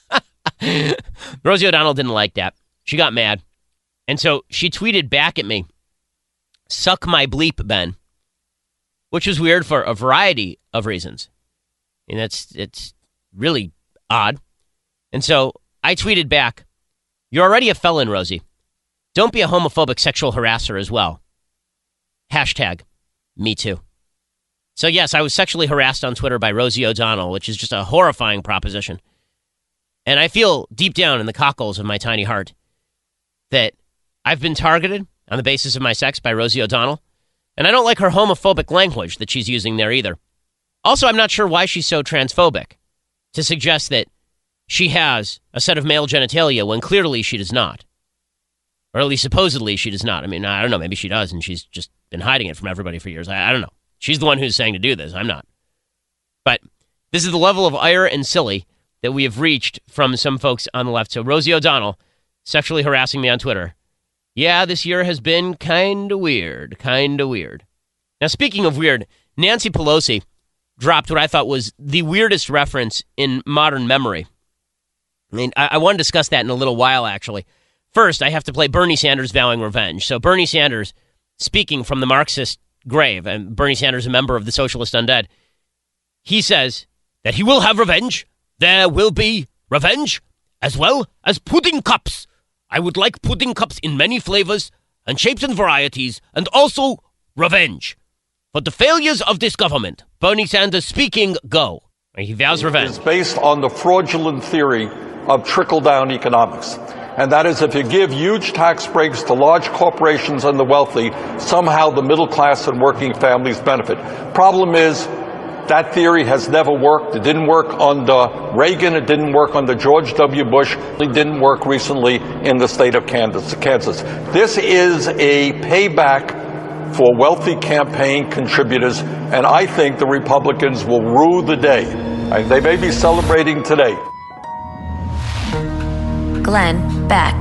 Rosie O'Donnell didn't like that. She got mad. And so she tweeted back at me, suck my bleep, Ben, which was weird for a variety of reasons. And that's it's really odd. And so I tweeted back, you're already a felon, Rosie. Don't be a homophobic sexual harasser as well. Hashtag me too. So yes, I was sexually harassed on Twitter by Rosie O'Donnell, which is just a horrifying proposition. And I feel deep down in the cockles of my tiny heart that I've been targeted on the basis of my sex by Rosie O'Donnell, and I don't like her homophobic language that she's using there either. Also, I'm not sure why she's so transphobic to suggest that she has a set of male genitalia when clearly she does not. Or at least supposedly she does not. I mean, I don't know, maybe she does, and she's just been hiding it from everybody for years. I, I don't know. She's the one who's saying to do this. I'm not. But this is the level of ire and silly that we have reached from some folks on the left. So Rosie O'Donnell sexually harassing me on Twitter. Yeah, this year has been kind of weird, kind of weird. Now, speaking of weird, Nancy Pelosi dropped what I thought was the weirdest reference in modern memory. I mean, I, I want to discuss that in a little while, actually. First, I have to play Bernie Sanders vowing revenge. So Bernie Sanders, speaking from the Marxist grave, and Bernie Sanders, a member of the Socialist Undead, he says that he will have revenge. There will be revenge, as well as pudding cups. I would like pudding cups in many flavors and shapes and varieties, and also revenge. For the failures of this government, Bernie Sanders speaking, go. He vows revenge. It's based on the fraudulent theory of trickle-down economics. And that is, if you give huge tax breaks to large corporations and the wealthy, somehow the middle class and working families benefit. Problem is, that theory has never worked. It didn't work under Reagan. It didn't work under George W. Bush. It didn't work recently in the state of Kansas. This is a payback for wealthy campaign contributors, and I think the Republicans will rue the day. They may be celebrating today. Glenn Beck.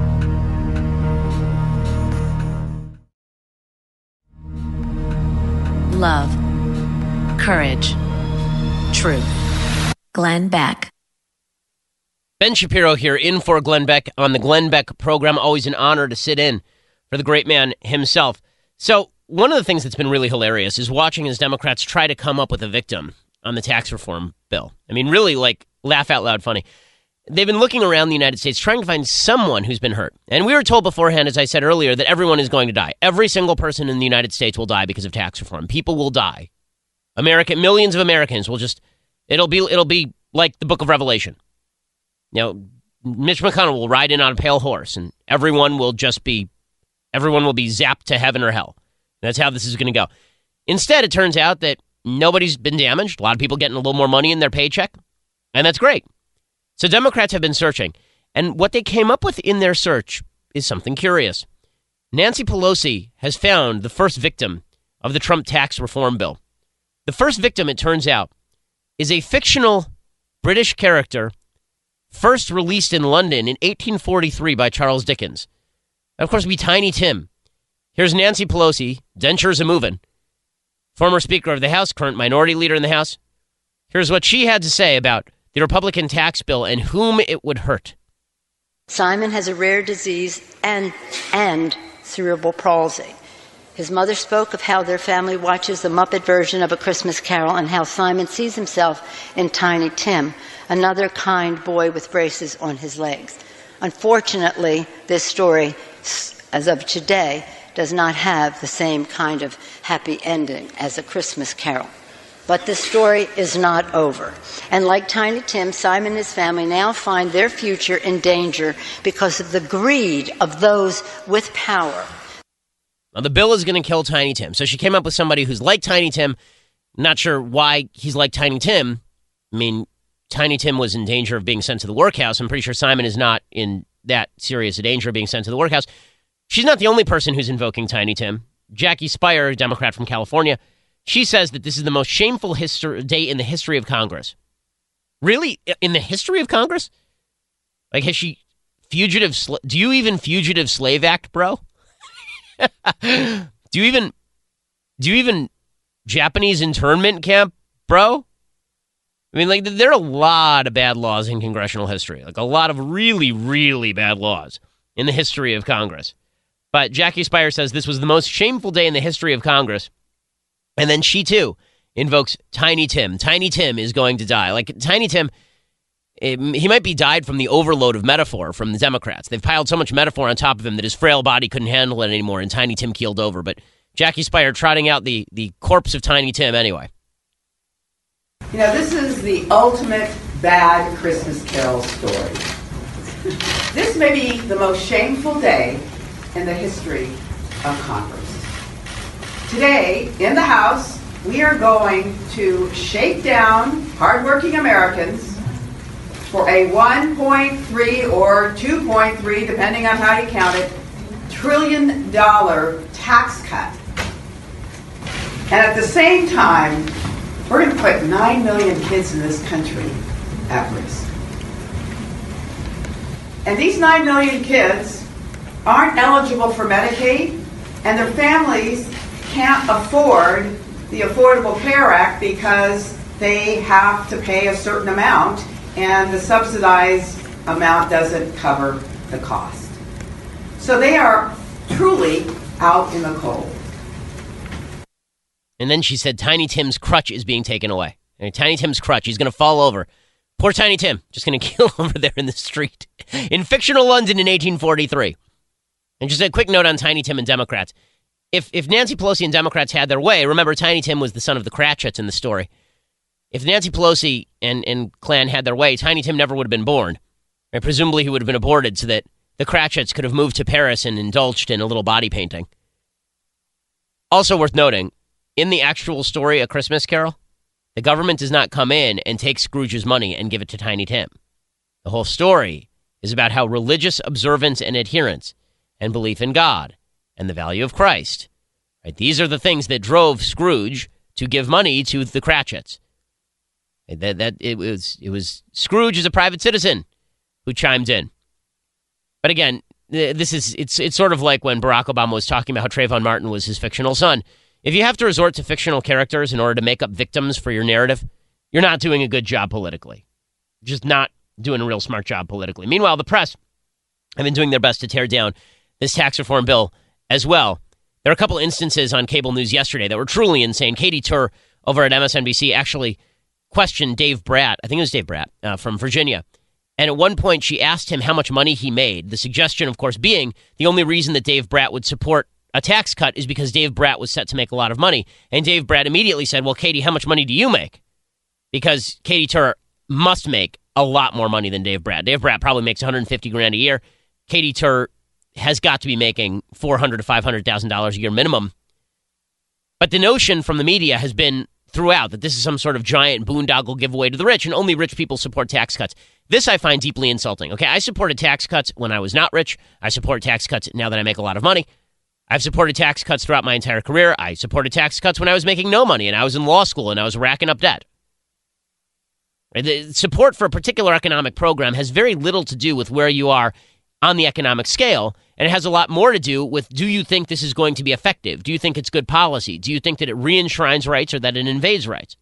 Love. Courage. Truth. Glenn Beck. Ben Shapiro here, in for Glenn Beck on the Glenn Beck program. Always an honor to sit in for the great man himself. So one of the things that's been really hilarious is watching as Democrats try to come up with a victim on the tax reform bill. I mean, really, like, laugh out loud funny. They've been looking around the United States trying to find someone who's been hurt. And we were told beforehand, as I said earlier, that everyone is going to die. Every single person in the United States will die because of tax reform. People will die. American millions of Americans will just it'll be it'll be like the book of Revelation. You know, Mitch McConnell will ride in on a pale horse and everyone will just be everyone will be zapped to heaven or hell. That's how this is going to go. Instead, it turns out that nobody's been damaged. A lot of people getting a little more money in their paycheck. And that's great. So Democrats have been searching. And what they came up with in their search is something curious. Nancy Pelosi has found the first victim of the Trump tax reform bill. The first victim, it turns out, is a fictional British character first released in London in eighteen forty-three by Charles Dickens. Of course, it'd be Tiny Tim. Here's Nancy Pelosi, dentures a movin', former Speaker of the House, current minority leader in the House. Here's what she had to say about the Republican tax bill and whom it would hurt. Simon has a rare disease and, and cerebral palsy. His mother spoke of how their family watches the Muppet version of A Christmas Carol and how Simon sees himself in Tiny Tim, another kind boy with braces on his legs. Unfortunately, this story, as of today, does not have the same kind of happy ending as A Christmas Carol. But the story is not over. And like Tiny Tim, Simon and his family now find their future in danger because of the greed of those with power. Now, the bill is going to kill Tiny Tim. So she came up with somebody who's like Tiny Tim. Not sure why he's like Tiny Tim. I mean, Tiny Tim was in danger of being sent to the workhouse. I'm pretty sure Simon is not in that serious a danger of being sent to the workhouse. She's not the only person who's invoking Tiny Tim. Jackie Speier, a Democrat from California, she says that this is the most shameful history, day in the history of Congress. Really? In the history of Congress? Like, has she fugitive? Sl- do you even fugitive slave act, bro? do you even? Do you even Japanese internment camp, bro? I mean, like, there are a lot of bad laws in congressional history. Like, a lot of really, really bad laws in the history of Congress. But Jackie Speier says this was the most shameful day in the history of Congress. And then she, too, invokes Tiny Tim. Tiny Tim is going to die. Like, Tiny Tim, it, he might be died from the overload of metaphor from the Democrats. They've piled so much metaphor on top of him that his frail body couldn't handle it anymore, and Tiny Tim keeled over. But Jackie Speier trotting out the, the corpse of Tiny Tim anyway. You know, this is the ultimate bad Christmas Carol story. This may be the most shameful day in the history of Congress. Today, in the House, we are going to shake down hardworking Americans for a one point three or two point three, depending on how you count it, trillion dollar tax cut. And at the same time, we're going to put nine million kids in this country at risk. And these nine million kids aren't eligible for Medicaid, and their families can't afford the Affordable Care Act because they have to pay a certain amount, and the subsidized amount doesn't cover the cost. So they are truly out in the cold. And then she said Tiny Tim's crutch is being taken away. And Tiny Tim's crutch, he's going to fall over. Poor Tiny Tim, just going to kill over there in the street. In fictional London in eighteen forty-three. And just a quick note on Tiny Tim and Democrats. If if Nancy Pelosi and Democrats had their way, remember Tiny Tim was the son of the Cratchits in the story. If Nancy Pelosi and, and clan had their way, Tiny Tim never would have been born. Right? Presumably he would have been aborted so that the Cratchits could have moved to Paris and indulged in a little body painting. Also worth noting, in the actual story A Christmas Carol, the government does not come in and take Scrooge's money and give it to Tiny Tim. The whole story is about how religious observance and adherence and belief in God and the value of Christ, right? These are the things that drove Scrooge to give money to the Cratchits. That, that it was it was Scrooge as a private citizen who chimed in. But again, this is it's it's sort of like when Barack Obama was talking about how Trayvon Martin was his fictional son. If you have to resort to fictional characters in order to make up victims for your narrative, you're not doing a good job politically. Just not doing a real smart job politically. Meanwhile, the press have been doing their best to tear down this tax reform bill as well. There are a couple instances on cable news yesterday that were truly insane. Katie Tur over at M S N B C actually questioned Dave Bratt, I think it was Dave Bratt, uh, from Virginia. And at one point, she asked him how much money he made. The suggestion, of course, being the only reason that Dave Bratt would support a tax cut is because Dave Bratt was set to make a lot of money. And Dave Bratt immediately said, well, Katie, how much money do you make? Because Katie Tur must make a lot more money than Dave Bratt. Dave Bratt probably makes one hundred fifty grand a year. Katie Tur has got to be making four hundred thousand to five hundred thousand dollars a year minimum. But the notion from the media has been throughout that this is some sort of giant boondoggle giveaway to the rich, and only rich people support tax cuts. This I find deeply insulting. Okay, I supported tax cuts when I was not rich. I support tax cuts now that I make a lot of money. I've supported tax cuts throughout my entire career. I supported tax cuts when I was making no money and I was in law school and I was racking up debt. The support for a particular economic program has very little to do with where you are on the economic scale, and it has a lot more to do with, do you think this is going to be effective? Do you think it's good policy? Do you think that it re-enshrines rights or that it invades rights?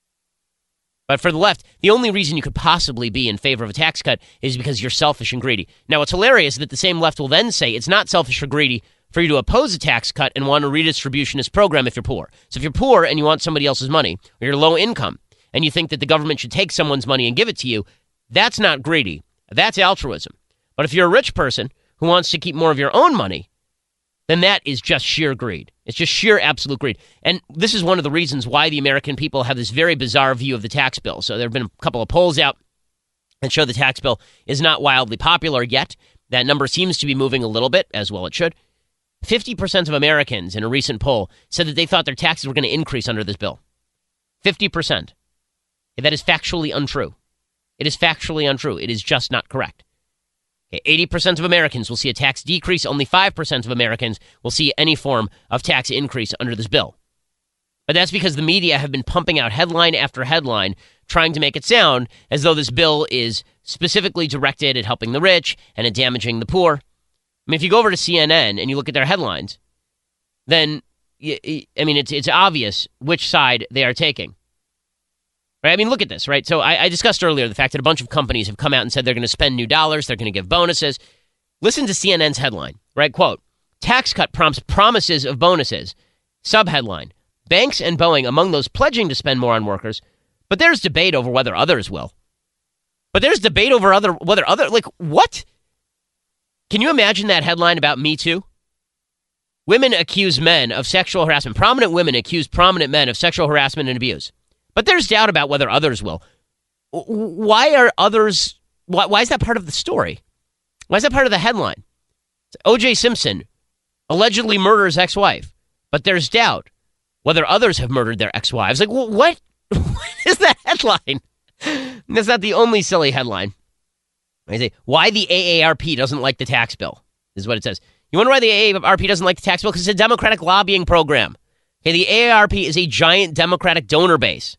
But for the left, the only reason you could possibly be in favor of a tax cut is because you're selfish and greedy. Now, what's hilarious is that the same left will then say it's not selfish or greedy for you to oppose a tax cut and want a redistributionist program if you're poor. So if you're poor and you want somebody else's money, or you're low income, and you think that the government should take someone's money and give it to you, that's not greedy. That's altruism. But if you're a rich person who wants to keep more of your own money, then that is just sheer greed. It's just sheer absolute greed. And this is one of the reasons why the American people have this very bizarre view of the tax bill. So there have been a couple of polls out that show the tax bill is not wildly popular yet. That number seems to be moving a little bit, as well it should. fifty percent of Americans in a recent poll said that they thought their taxes were going to increase under this bill. fifty percent. That is factually untrue. It is factually untrue. It is just not correct. Okay, eighty percent of Americans will see a tax decrease. Only five percent of Americans will see any form of tax increase under this bill. But that's because the media have been pumping out headline after headline, trying to make it sound as though this bill is specifically directed at helping the rich and at damaging the poor. I mean, if you go over to C N N and you look at their headlines, then, I mean, it's it's obvious which side they are taking. Right? I mean, look at this, right? So I, I discussed earlier the fact that a bunch of companies have come out and said they're going to spend new dollars, they're going to give bonuses. Listen to C N N's headline, right? Quote, tax cut prompts promises of bonuses. Subheadline, banks and Boeing among those pledging to spend more on workers, but there's debate over whether others will. But there's debate over other whether other, like, what? Can you imagine that headline about Me Too? Women accuse men of sexual harassment. Prominent women accuse prominent men of sexual harassment and abuse. But there's doubt about whether others will. Why are others, why, why is that part of the story? Why is that part of the headline? O J Simpson allegedly murders ex-wife, but there's doubt whether others have murdered their ex-wives. Like, what, what is that headline? That's not the only silly headline. I say, why the A A R P doesn't like the tax bill, is what it says. You wonder why the A A R P doesn't like the tax bill? Because it's a Democratic lobbying program. Okay, the A A R P is a giant Democratic donor base.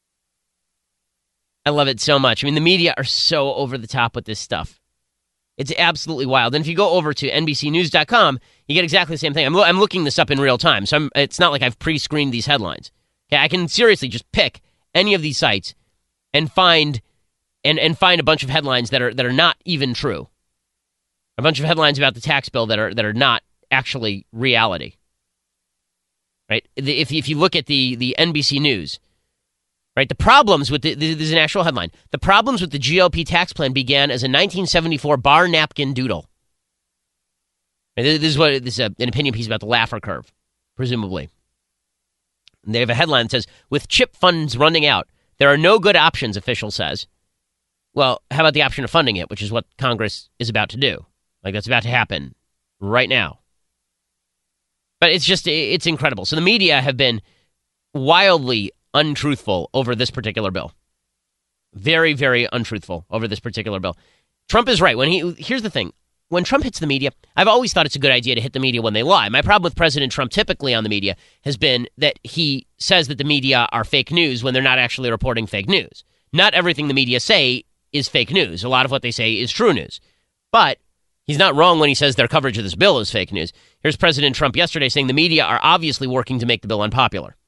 I love it so much. I mean, the media are so over the top with this stuff. It's absolutely wild. And if you go over to N B C news dot com, you get exactly the same thing. I'm, lo- I'm looking this up in real time, so I'm, it's not like I've pre-screened these headlines. Okay, I can seriously just pick any of these sites and find and, and find a bunch of headlines that are that are not even true. A bunch of headlines about the tax bill that are that are not actually reality. Right? If if you look at the the N B C News. Right, the problems with the, this is an actual headline. The problems with the G O P tax plan began as a nineteen seventy-four bar napkin doodle. This is what this is a, an opinion piece about the Laffer curve, presumably. And they have a headline that says, "With chip funds running out, there are no good options," official says. Well, how about the option of funding it, which is what Congress is about to do? Like, that's about to happen right now. But it's just, it's incredible. So the media have been wildly untruthful over this particular bill. Very, very untruthful over this particular bill. Trump is right. When he here's the thing. When Trump hits the media, I've always thought it's a good idea to hit the media when they lie. My problem with President Trump typically on the media has been that he says that the media are fake news when they're not actually reporting fake news. Not everything the media say is fake news. A lot of what they say is true news. But he's not wrong when he says their coverage of this bill is fake news. Here's President Trump yesterday saying the media are obviously working to make the bill unpopular.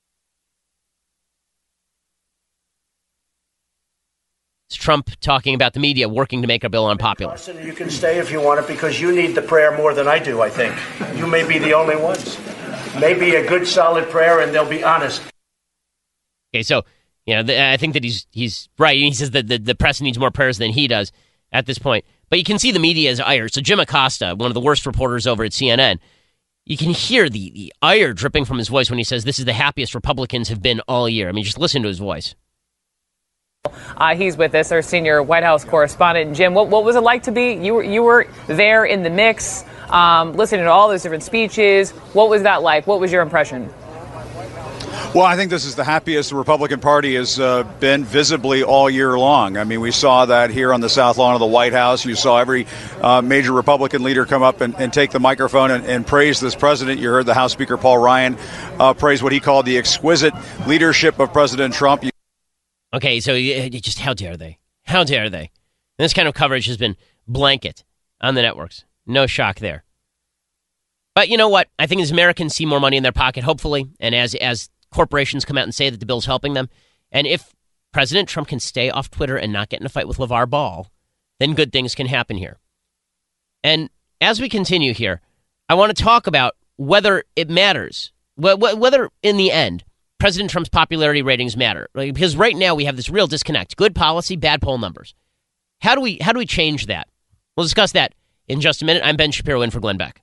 It's Trump talking about the media working to make a bill unpopular. Carson, you can stay if you want it because you need the prayer more than I do, I think. You may be the only ones. Maybe a good, solid prayer, and they'll be honest. Okay, so, you know, the, I think that he's he's right. He says that the, the press needs more prayers than he does at this point. But you can see the media is ire. So Jim Acosta, one of the worst reporters over at C N N, you can hear the, the ire dripping from his voice when he says this is the happiest Republicans have been all year. I mean, just listen to his voice. Uh, he's with us, our senior White House correspondent. Jim, what, what was it like to be, you were, you were there in the mix, um, listening to all those different speeches. What was that like? What was your impression? Well, I think this is the happiest the Republican Party has uh, been visibly all year long. I mean, we saw that here on the South Lawn of the White House. You saw every uh, major Republican leader come up and, and take the microphone and, and praise this president. You heard the House Speaker Paul Ryan uh, praise what he called the exquisite leadership of President Trump. You Okay, so uh, just how dare they? How dare they? And this kind of coverage has been blanket on the networks. No shock there. But you know what? I think as Americans see more money in their pocket, hopefully, and as as corporations come out and say that the bill's helping them, and if President Trump can stay off Twitter and not get in a fight with LeVar Ball, then good things can happen here. And as we continue here, I want to talk about whether it matters, whether in the end, President Trump's popularity ratings matter. Right? Because right now we have this real disconnect. Good policy, bad poll numbers. How do we how do we change that? We'll discuss that in just a minute. I'm Ben Shapiro in for Glenn Beck.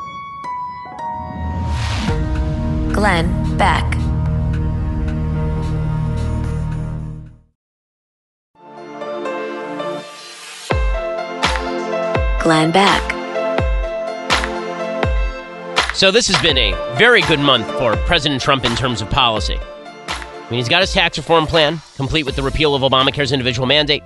Glenn Beck. Glenn Beck. So this has been a very good month for President Trump in terms of policy. I mean, he's got his tax reform plan, complete with the repeal of Obamacare's individual mandate.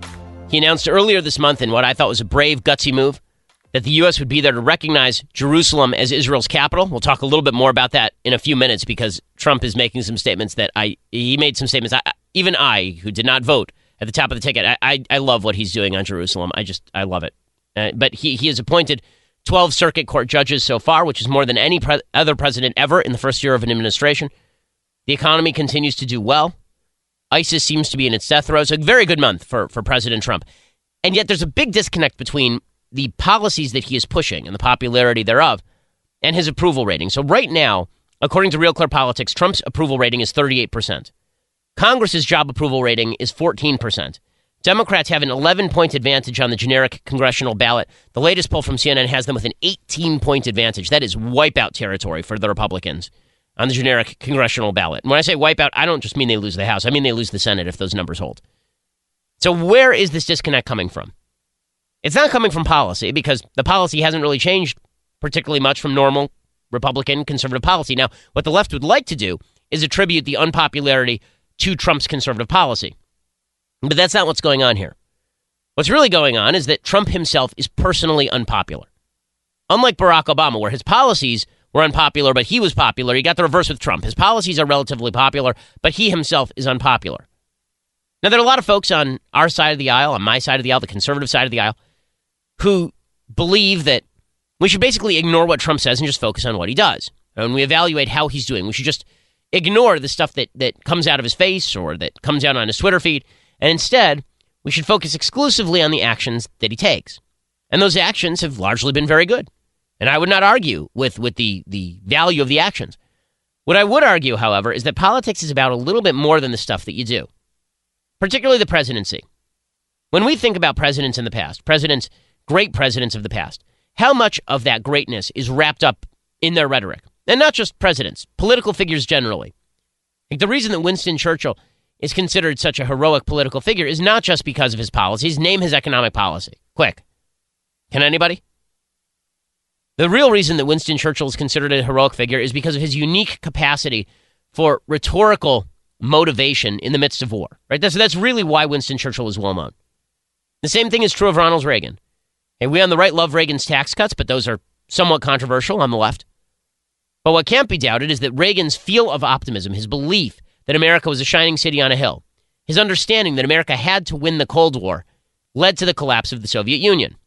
He announced earlier this month in what I thought was a brave, gutsy move that the U S would be there to recognize Jerusalem as Israel's capital. We'll talk a little bit more about that in a few minutes because Trump is making some statements that I, he made some statements, I, even I, who did not vote at the top of the ticket, I, I, I love what he's doing on Jerusalem. I just, I love it. Uh, but he, he has appointed twelve circuit court judges so far, which is more than any pre- other president ever in the first year of an administration. The economy continues to do well. ISIS seems to be in its death throes. A very good month for, for President Trump. And yet there's a big disconnect between the policies that he is pushing and the popularity thereof and his approval rating. So right now, according to Real Clear Politics, Trump's approval rating is thirty-eight percent. Congress's job approval rating is fourteen percent. Democrats have an eleven-point advantage on the generic congressional ballot. The latest poll from C N N has them with an eighteen-point advantage. That is wipeout territory for the Republicans on the generic congressional ballot. And when I say wipeout, I don't just mean they lose the House. I mean they lose the Senate if those numbers hold. So where is this disconnect coming from? It's not coming from policy because the policy hasn't really changed particularly much from normal Republican conservative policy. Now, what the left would like to do is attribute the unpopularity to Trump's conservative policy. But that's not what's going on here. What's really going on is that Trump himself is personally unpopular. Unlike Barack Obama, where his policies were unpopular, but he was popular, he got the reverse with Trump. His policies are relatively popular, but he himself is unpopular. Now, there are a lot of folks on our side of the aisle, on my side of the aisle, the conservative side of the aisle, who believe that we should basically ignore what Trump says and just focus on what he does. And we evaluate how he's doing. We should just ignore the stuff that, that comes out of his face or that comes out on his Twitter feed. And instead, we should focus exclusively on the actions that he takes. And those actions have largely been very good. And I would not argue with, with the, the value of the actions. What I would argue, however, is that politics is about a little bit more than the stuff that you do, particularly the presidency. When we think about presidents in the past, presidents, great presidents of the past, how much of that greatness is wrapped up in their rhetoric? And not just presidents, political figures generally. Like the reason that Winston Churchill is considered such a heroic political figure is not just because of his policies. Name his economic policy. Quick. Can anybody? The real reason that Winston Churchill is considered a heroic figure is because of his unique capacity for rhetorical motivation in the midst of war. Right? That's, that's really why Winston Churchill is well known. The same thing is true of Ronald Reagan. And we on the right love Reagan's tax cuts, but those are somewhat controversial on the left. But what can't be doubted is that Reagan's feel of optimism, his belief that America was a shining city on a hill, his understanding that America had to win the Cold War, led to the collapse of the Soviet Union.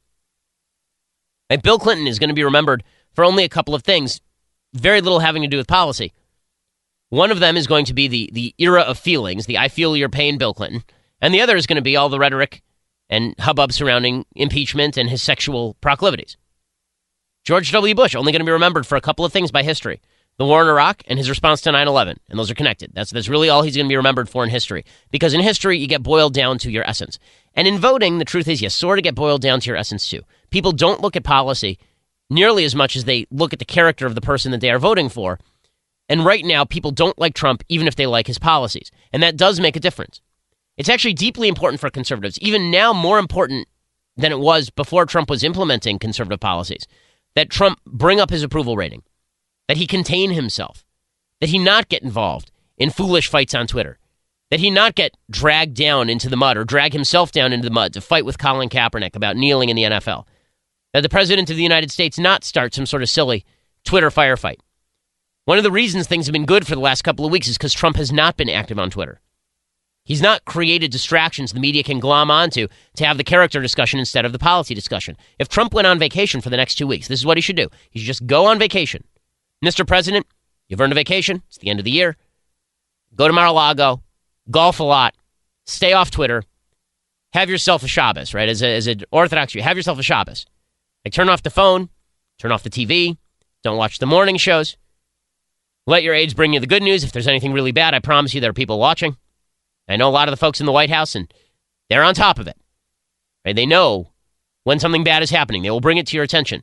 And Bill Clinton is going to be remembered for only a couple of things, very little having to do with policy. One of them is going to be the, the era of feelings, the I feel your pain Bill Clinton, and the other is going to be all the rhetoric and hubbub surrounding impeachment and his sexual proclivities. George W. Bush, only going to be remembered for a couple of things by history. The war in Iraq and his response to nine eleven. And those are connected. That's, that's really all he's going to be remembered for in history. Because in history, you get boiled down to your essence. And in voting, the truth is you sort of get boiled down to your essence too. People don't look at policy nearly as much as they look at the character of the person that they are voting for. And right now, people don't like Trump even if they like his policies. And that does make a difference. It's actually deeply important for conservatives, even now more important than it was before Trump was implementing conservative policies, that Trump bring up his approval rating, that he contain himself, that he not get involved in foolish fights on Twitter, that he not get dragged down into the mud or drag himself down into the mud to fight with Colin Kaepernick about kneeling in the N F L, that the president of the United States not start some sort of silly Twitter firefight. One of the reasons things have been good for the last couple of weeks is because Trump has not been active on Twitter. He's not created distractions the media can glom onto to have the character discussion instead of the policy discussion. If Trump went on vacation for the next two weeks, this is what he should do. He should just go on vacation. Mister President, you've earned a vacation. It's the end of the year. Go to Mar-a-Lago, golf a lot, stay off Twitter, have yourself a Shabbos, right? As, a, as an Orthodox Jew, have yourself a Shabbos. Like, turn off the phone, turn off the T V, don't watch the morning shows. Let your aides bring you the good news. If there's anything really bad, I promise you there are people watching. I know a lot of the folks in the White House, and they're on top of it. Right? They know when something bad is happening. They will bring it to your attention.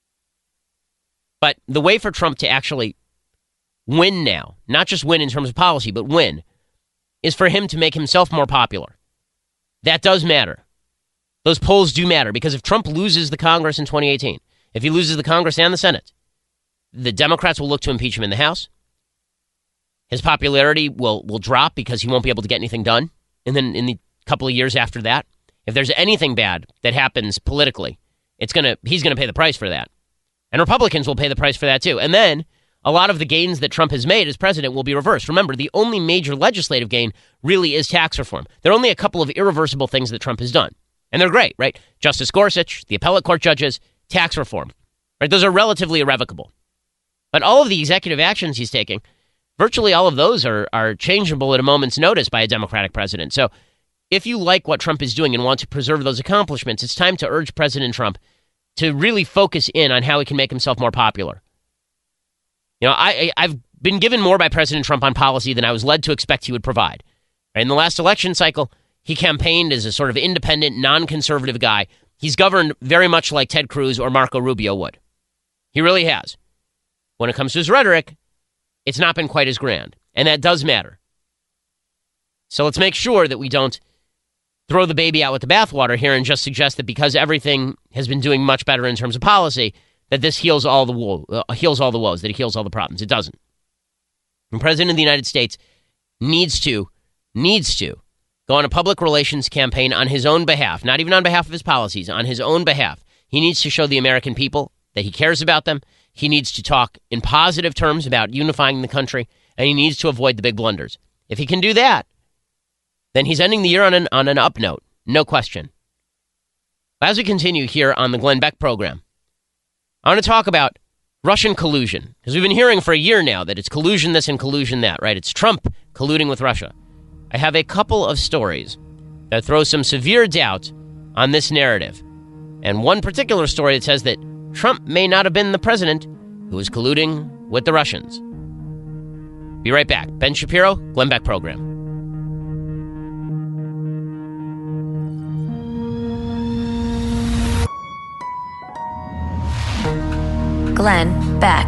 But the way for Trump to actually win now, not just win in terms of policy, but win, is for him to make himself more popular. That does matter. Those polls do matter, because if Trump loses the Congress in twenty eighteen, if he loses the Congress and the Senate, the Democrats will look to impeach him in the House. His popularity will, will drop because he won't be able to get anything done. And then in the couple of years after that, if there's anything bad that happens politically, it's gonna he's going to pay the price for that. And Republicans will pay the price for that too. And then a lot of the gains that Trump has made as president will be reversed. Remember, the only major legislative gain really is tax reform. There are only a couple of irreversible things that Trump has done. And they're great, right? Justice Gorsuch, the appellate court judges, tax reform. Right? Those are relatively irrevocable. But all of the executive actions he's taking, virtually all of those are, are changeable at a moment's notice by a Democratic president. So if you like what Trump is doing and want to preserve those accomplishments, it's time to urge President Trump to really focus in on how he can make himself more popular. You know, I, I've been given more by President Trump on policy than I was led to expect he would provide. In the last election cycle, he campaigned as a sort of independent, non-conservative guy. He's governed very much like Ted Cruz or Marco Rubio would. He really has. When it comes to his rhetoric, it's not been quite as grand, and that does matter. So let's make sure that we don't throw the baby out with the bathwater here and just suggest that because everything has been doing much better in terms of policy, that this heals all the woe, uh, heals all the woes, that it heals all the problems. It doesn't. The President of the United States needs to, needs to go on a public relations campaign on his own behalf, not even on behalf of his policies, on his own behalf. He needs to show the American people that he cares about them. He needs to talk in positive terms about unifying the country, and he needs to avoid the big blunders. If he can do that, then he's ending the year on an, on an up note, no question. As we continue here on the Glenn Beck program, I want to talk about Russian collusion, because we've been hearing for a year now that it's collusion this and collusion that, right? It's Trump colluding with Russia. I have a couple of stories that throw some severe doubt on this narrative, and one particular story that says that Trump may not have been the president who was colluding with the Russians. Be right back. Ben Shapiro, Glenn Beck program. Glenn Beck.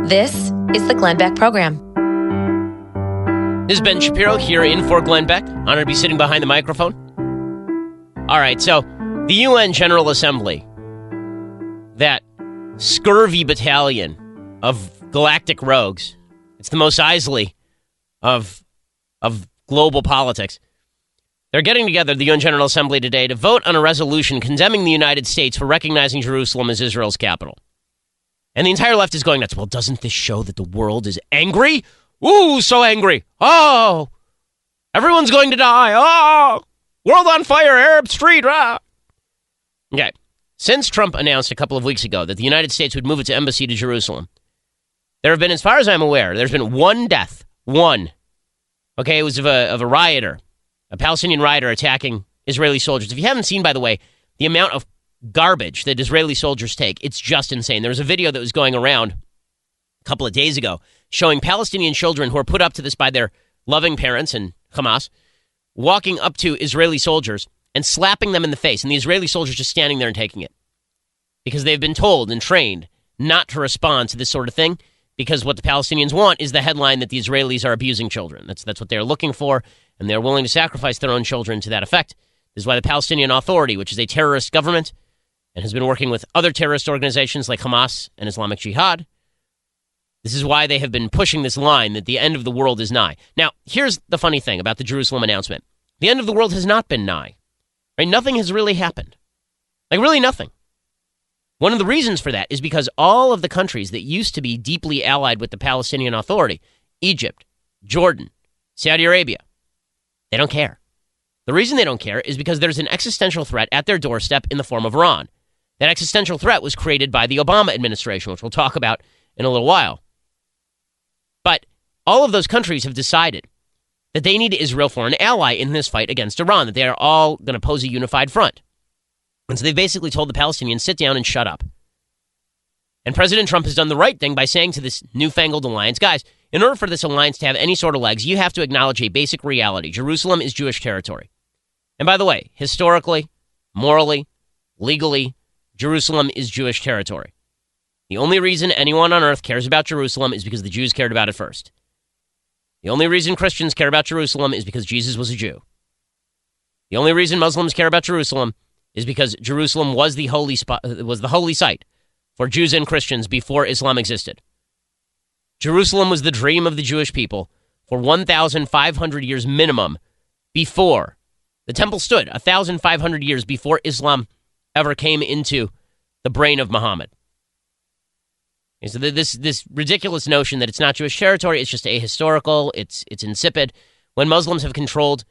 This is the Glenn Beck Program. This is Ben Shapiro here in for Glenn Beck. Honored to be sitting behind the microphone. All right, so the U N General Assembly, that scurvy battalion of galactic rogues, it's the Mos Eisley of, of global politics. They're getting together, the U N General Assembly today, to vote on a resolution condemning the United States for recognizing Jerusalem as Israel's capital. And the entire left is going nuts. Well, doesn't this show that the world is angry? Ooh, so angry. Oh, everyone's going to die. Oh, world on fire, Arab Street. Ah. Okay. Since Trump announced a couple of weeks ago that the United States would move its embassy to Jerusalem, there have been, as far as I'm aware, there's been one death. One. Okay, it was of a, of a rioter, a Palestinian rioter attacking Israeli soldiers. If you haven't seen, by the way, the amount of garbage that Israeli soldiers take, it's just insane. There was a video that was going around a couple of days ago showing Palestinian children who are put up to this by their loving parents and Hamas walking up to Israeli soldiers and slapping them in the face, and the Israeli soldiers just standing there and taking it because they've been told and trained not to respond to this sort of thing, because what the Palestinians want is the headline that the Israelis are abusing children. That's that's what they're looking for, and they're willing to sacrifice their own children to that effect. This is why the Palestinian Authority, which is a terrorist government and has been working with other terrorist organizations like Hamas and Islamic Jihad, this is why they have been pushing this line that the end of the world is nigh. Now, here's the funny thing about the Jerusalem announcement. The end of the world has not been nigh. Right? Nothing has really happened. Like, really nothing. One of the reasons for that is because all of the countries that used to be deeply allied with the Palestinian Authority, Egypt, Jordan, Saudi Arabia, they don't care. The reason they don't care is because there's an existential threat at their doorstep in the form of Iran. That existential threat was created by the Obama administration, which we'll talk about in a little while. But all of those countries have decided that they need Israel for an ally in this fight against Iran, that they are all going to pose a unified front. And so they've basically told the Palestinians, sit down and shut up. And President Trump has done the right thing by saying to this newfangled alliance, guys, in order for this alliance to have any sort of legs, you have to acknowledge a basic reality. Jerusalem is Jewish territory. And by the way, historically, morally, legally, Jerusalem is Jewish territory. The only reason anyone on earth cares about Jerusalem is because the Jews cared about it first. The only reason Christians care about Jerusalem is because Jesus was a Jew. The only reason Muslims care about Jerusalem is because Jerusalem was the holy spot, was the holy site for Jews and Christians before Islam existed. Jerusalem was the dream of the Jewish people for one thousand five hundred years minimum before the temple stood, one thousand five hundred years before Islam ever came into the brain of Muhammad. And so this this ridiculous notion that it's not Jewish territory, it's just ahistorical, it's it's insipid. When Muslims have controlled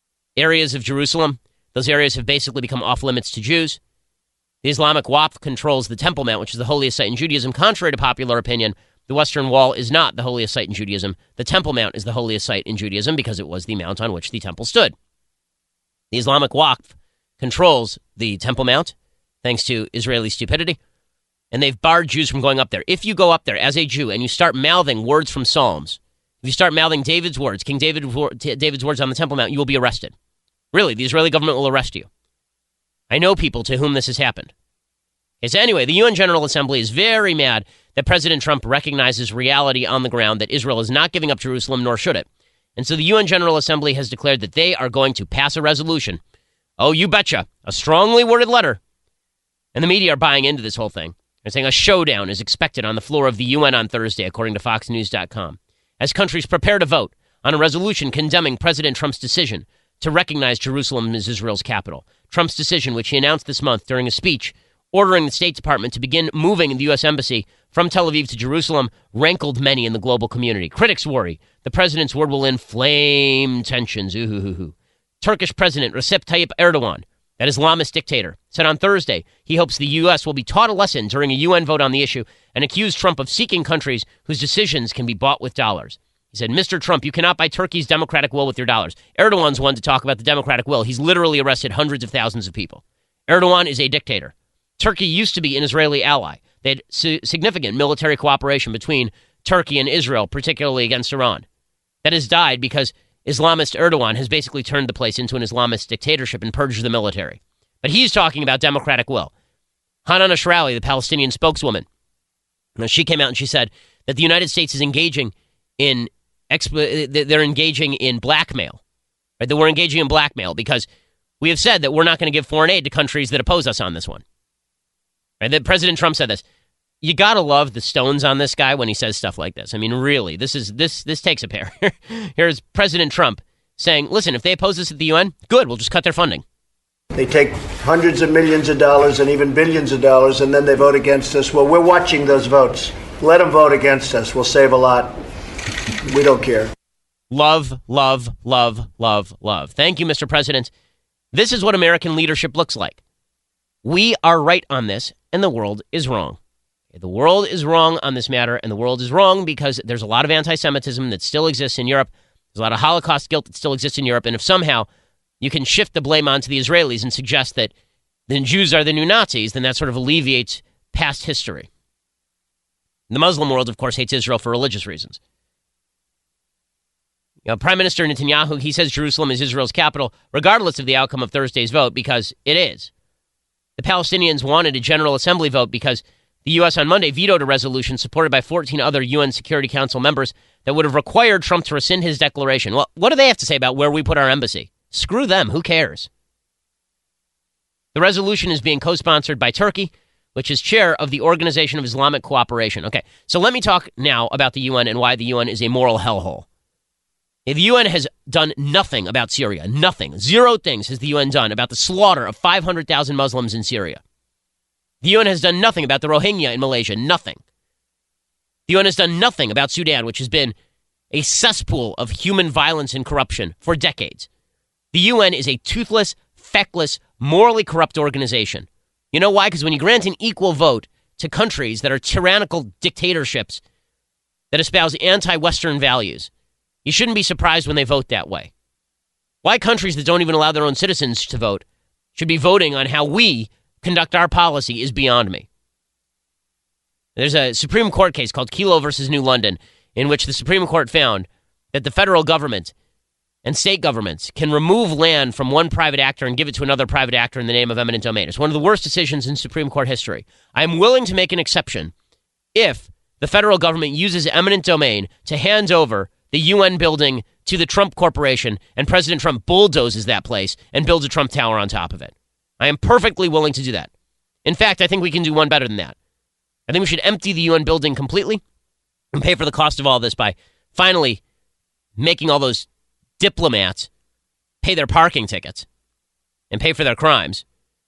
areas of Jerusalem, those areas have basically become off limits to Jews. The Islamic Waqf controls the Temple Mount, which is the holiest site in Judaism. Contrary to popular opinion, the Western Wall is not the holiest site in Judaism. The Temple Mount is the holiest site in Judaism because it was the mount on which the temple stood. The Islamic Waqf controls the Temple Mount, thanks to Israeli stupidity, and they've barred Jews from going up there. If you go up there as a Jew and you start mouthing words from Psalms, if you start mouthing David's words, King David, David's words on the Temple Mount, you will be arrested. Really, the Israeli government will arrest you. I know people to whom this has happened. Okay, so anyway, the U N General Assembly is very mad that President Trump recognizes reality on the ground, that Israel is not giving up Jerusalem, nor should it. And so the U N General Assembly has declared that they are going to pass a resolution. Oh, you betcha. A strongly worded letter. And the media are buying into this whole thing. They're saying a showdown is expected on the floor of the U N on Thursday, according to Fox News dot com, as countries prepare to vote on a resolution condemning President Trump's decision to recognize Jerusalem as Israel's capital. Trump's decision, which he announced this month during a speech ordering the State Department to begin moving the U S Embassy from Tel Aviv to Jerusalem, rankled many in the global community. Critics worry the president's word will inflame tensions. Ooh, hoo, hoo, hoo. Turkish President Recep Tayyip Erdogan, that Islamist dictator, said on Thursday he hopes the U S will be taught a lesson during a U N vote on the issue, and accused Trump of seeking countries whose decisions can be bought with dollars. He said, Mister Trump, you cannot buy Turkey's democratic will with your dollars. Erdogan's one to talk about the democratic will. He's literally arrested hundreds of thousands of people. Erdogan is a dictator. Turkey used to be an Israeli ally. They had su- significant military cooperation between Turkey and Israel, particularly against Iran. That has died because Islamist Erdogan has basically turned the place into an Islamist dictatorship and purged the military. But he's talking about democratic will. Hanan Ashrawi, the Palestinian spokeswoman, she came out and she said that the United States is engaging in exp- they're engaging in blackmail, right? That we're engaging in blackmail because we have said that we're not going to give foreign aid to countries that oppose us on this one. Right? That President Trump said this. You got to love the stones on this guy when he says stuff like this. I mean, really, this is this this takes a pair. Here's President Trump saying, listen, if they oppose us at the U N, good, we'll just cut their funding. They take hundreds of millions of dollars and even billions of dollars, and then they vote against us. Well, we're watching those votes. Let them vote against us. We'll save a lot. We don't care. Love, love, love, love, love. Thank you, Mister President. This is what American leadership looks like. We are right on this, and the world is wrong. The world is wrong on this matter, and the world is wrong because there's a lot of anti-Semitism that still exists in Europe. There's a lot of Holocaust guilt that still exists in Europe, and if somehow you can shift the blame onto the Israelis and suggest that the Jews are the new Nazis, then that sort of alleviates past history. The Muslim world, of course, hates Israel for religious reasons. You know, Prime Minister Netanyahu, he says Jerusalem is Israel's capital, regardless of the outcome of Thursday's vote, because it is. The Palestinians wanted a General Assembly vote because the U S on Monday vetoed a resolution supported by fourteen other U N Security Council members that would have required Trump to rescind his declaration. Well, what do they have to say about where we put our embassy? Screw them. Who cares? The resolution is being co-sponsored by Turkey, which is chair of the Organization of Islamic Cooperation. Okay, so let me talk now about the U N and why the U N is a moral hellhole. The U N has done nothing about Syria. Nothing. Zero things has the U N done about the slaughter of five hundred thousand Muslims in Syria. The U N has done nothing about the Rohingya in Malaysia. Nothing. The U N has done nothing about Sudan, which has been a cesspool of human violence and corruption for decades. The U N is a toothless, feckless, morally corrupt organization. You know why? Because when you grant an equal vote to countries that are tyrannical dictatorships that espouse anti-Western values, you shouldn't be surprised when they vote that way. Why countries that don't even allow their own citizens to vote should be voting on how we conduct our policy is beyond me. There's a Supreme Court case called Kelo versus New London in which the Supreme Court found that the federal government and state governments can remove land from one private actor and give it to another private actor in the name of eminent domain. It's one of the worst decisions in Supreme Court history. I am willing to make an exception if the federal government uses eminent domain to hand over the U N building to the Trump Corporation and President Trump bulldozes that place and builds a Trump Tower on top of it. I am perfectly willing to do that. In fact, I think we can do one better than that. I think we should empty the U N building completely and pay for the cost of all this by finally making all those diplomats pay their parking tickets and pay for their crimes.